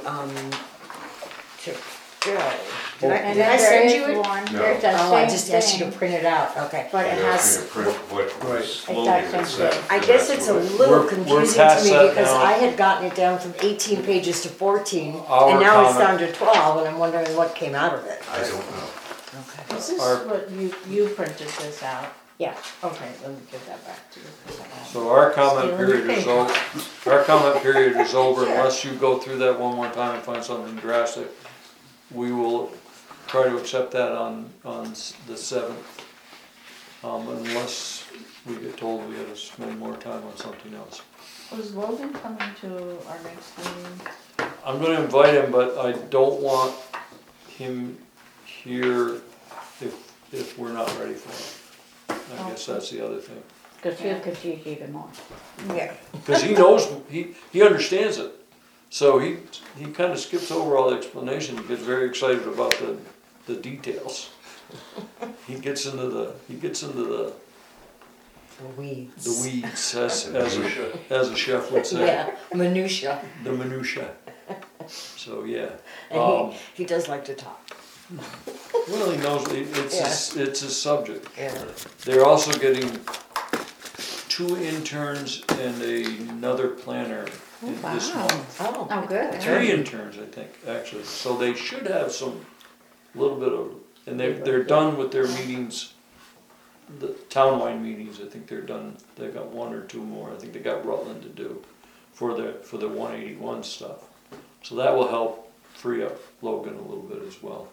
Speaker 4: Joe. Did
Speaker 6: And
Speaker 4: I
Speaker 6: then
Speaker 4: send
Speaker 6: there
Speaker 4: you
Speaker 6: is
Speaker 4: it?
Speaker 6: one,
Speaker 5: No.
Speaker 6: there's that
Speaker 4: Oh, I
Speaker 6: same
Speaker 4: just asked you to
Speaker 6: thing.
Speaker 4: print it out, okay.
Speaker 6: But it
Speaker 5: You asked me
Speaker 6: has,
Speaker 5: to print what
Speaker 1: Right.
Speaker 5: was Logan had said.
Speaker 4: I
Speaker 5: and
Speaker 4: guess
Speaker 5: that's
Speaker 4: it's a
Speaker 5: what-
Speaker 4: little
Speaker 1: We're
Speaker 4: confusing to
Speaker 1: past
Speaker 4: me
Speaker 1: that
Speaker 4: because
Speaker 1: now.
Speaker 4: I had gotten it down from 18 pages to 14,
Speaker 1: Our
Speaker 4: and now it's down
Speaker 1: comment-
Speaker 4: to 12, and I'm wondering what came out of it.
Speaker 5: I don't know.
Speaker 4: Okay.
Speaker 2: This is
Speaker 1: Our-
Speaker 2: what you printed this out.
Speaker 4: Yeah.
Speaker 2: Okay, let me give that back to you.
Speaker 1: So our comment
Speaker 2: Stealing
Speaker 1: period
Speaker 2: your
Speaker 1: is
Speaker 2: paper.
Speaker 1: over, our comment period is over unless you go through that one more time and find something drastic. We will try to accept that on the 7th. Unless we get told we gotta spend more time on something else.
Speaker 2: Was Logan coming to our next meeting?
Speaker 1: I'm gonna invite him, but I don't want him here if we're not ready for him. I guess that's the other thing.
Speaker 6: because he'll confuse you even more.
Speaker 4: Yeah.
Speaker 1: Cause he knows, he understands it. So he kinda skips over all the explanation, he gets very excited about the details. He gets into the
Speaker 4: The weeds.
Speaker 1: weeds, as a chef would say,
Speaker 4: Yeah, minutia.
Speaker 1: the minutia. So, yeah.
Speaker 4: And he does like to talk.
Speaker 1: Well, he knows, it's his subject.
Speaker 4: Yeah.
Speaker 1: They're also getting 2 interns and another planner this
Speaker 3: wow.
Speaker 1: month.
Speaker 4: Oh.
Speaker 6: Oh, good.
Speaker 1: 3 interns, I think, actually. So they should have some, little bit of, and they're done with their meetings, the townwide meetings. I think they're done. They've got 1 or 2 more. I think they got Rutland to do for the 181 stuff. So that will help free up Logan a little bit as well.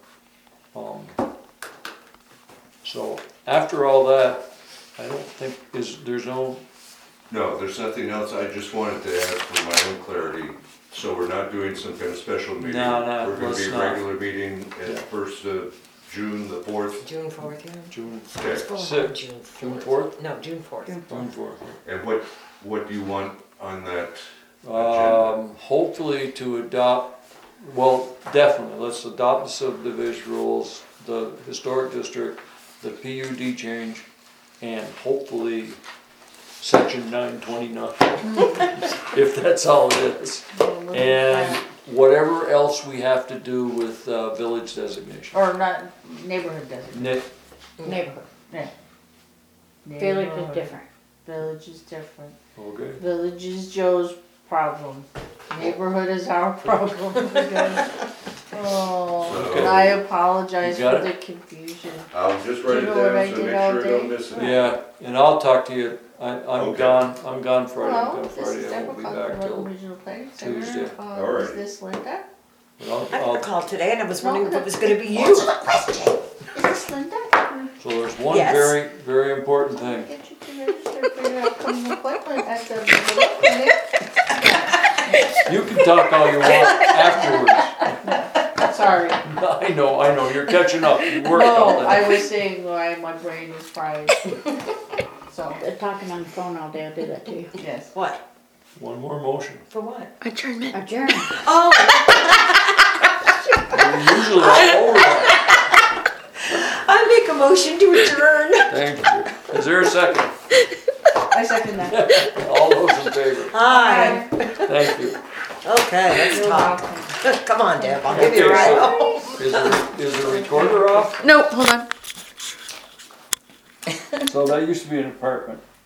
Speaker 1: So after all that, I don't think there's no.
Speaker 5: No, there's nothing else, I just wanted to add for my own clarity, so we're not doing some kind of special meeting.
Speaker 1: No, no,
Speaker 5: We're gonna
Speaker 1: let's
Speaker 5: be a
Speaker 1: not.
Speaker 5: regular meeting
Speaker 1: Yeah.
Speaker 5: at first of June, the 4th.
Speaker 4: June 4th, yeah.
Speaker 1: June
Speaker 5: Okay.
Speaker 4: Let's go on
Speaker 1: 6th,
Speaker 4: June 4th.
Speaker 1: June 4th?
Speaker 4: No, June 4th.
Speaker 1: June 4th.
Speaker 5: And what do you want on that agenda?
Speaker 1: Hopefully to adopt, well, definitely, let's adopt the subdivision rules, the historic district, the PUD change, and hopefully section 929, if that's all it is. And whatever else we have to do with village designation.
Speaker 2: Or not, neighborhood doesn't.
Speaker 6: Neighborhood.
Speaker 2: Yeah.
Speaker 6: Village is different.
Speaker 2: Village is different.
Speaker 1: Okay.
Speaker 2: Village is Joe's problem. Neighborhood is our problem. Oh,
Speaker 5: So-
Speaker 2: and I apologize
Speaker 1: You got
Speaker 2: for the
Speaker 1: it?
Speaker 2: confusion.
Speaker 5: I'll just
Speaker 2: Do
Speaker 5: write
Speaker 2: you
Speaker 5: it
Speaker 2: know what I
Speaker 5: down so
Speaker 2: did
Speaker 5: make
Speaker 2: all
Speaker 5: sure I
Speaker 2: day?
Speaker 5: don't miss it.
Speaker 1: Yeah, and I'll talk to you, I'm
Speaker 5: Okay.
Speaker 1: gone Friday,
Speaker 2: Hello,
Speaker 1: I'm
Speaker 2: this
Speaker 1: Friday,
Speaker 2: is
Speaker 1: I
Speaker 2: Deborah
Speaker 1: won't be
Speaker 2: Cook,
Speaker 1: back
Speaker 2: Little
Speaker 1: till,
Speaker 2: Regional Planning Center.
Speaker 1: Tuesday.
Speaker 5: All
Speaker 2: Is
Speaker 5: right.
Speaker 2: this Linda?
Speaker 1: but
Speaker 4: I got
Speaker 1: I'll,
Speaker 4: a call today and I was wondering if
Speaker 2: No,
Speaker 4: it was gonna be you.
Speaker 2: Answer the question. Is this Linda?
Speaker 1: so there's one
Speaker 4: Yes.
Speaker 1: very, very important
Speaker 2: I'll
Speaker 1: thing.
Speaker 2: get you to register for your upcoming appointment at the Little Clinic.
Speaker 1: You can talk all you want afterwards.
Speaker 2: Sorry.
Speaker 1: I know, you're catching up, you worked all
Speaker 2: No,
Speaker 1: that.
Speaker 2: I was saying why my brain is fried. So,
Speaker 6: Talking on the phone all day, I'll do that to you.
Speaker 2: yes.
Speaker 4: What?
Speaker 1: One more motion.
Speaker 4: For what?
Speaker 3: Adjournment.
Speaker 6: Adjourn.
Speaker 4: Oh,
Speaker 1: We're usually all over that.
Speaker 4: I make a motion to adjourn.
Speaker 1: Thank you. Is there a second?
Speaker 2: I second that.
Speaker 1: All those in favor?
Speaker 4: Aye.
Speaker 1: Thank you.
Speaker 4: Okay, let's
Speaker 2: You're
Speaker 4: talk.
Speaker 2: welcome.
Speaker 4: Come on, Deb, I'll give you a
Speaker 1: Okay,
Speaker 4: ride.
Speaker 1: so is the recorder off?
Speaker 3: No, hold on.
Speaker 1: So that used to be an apartment.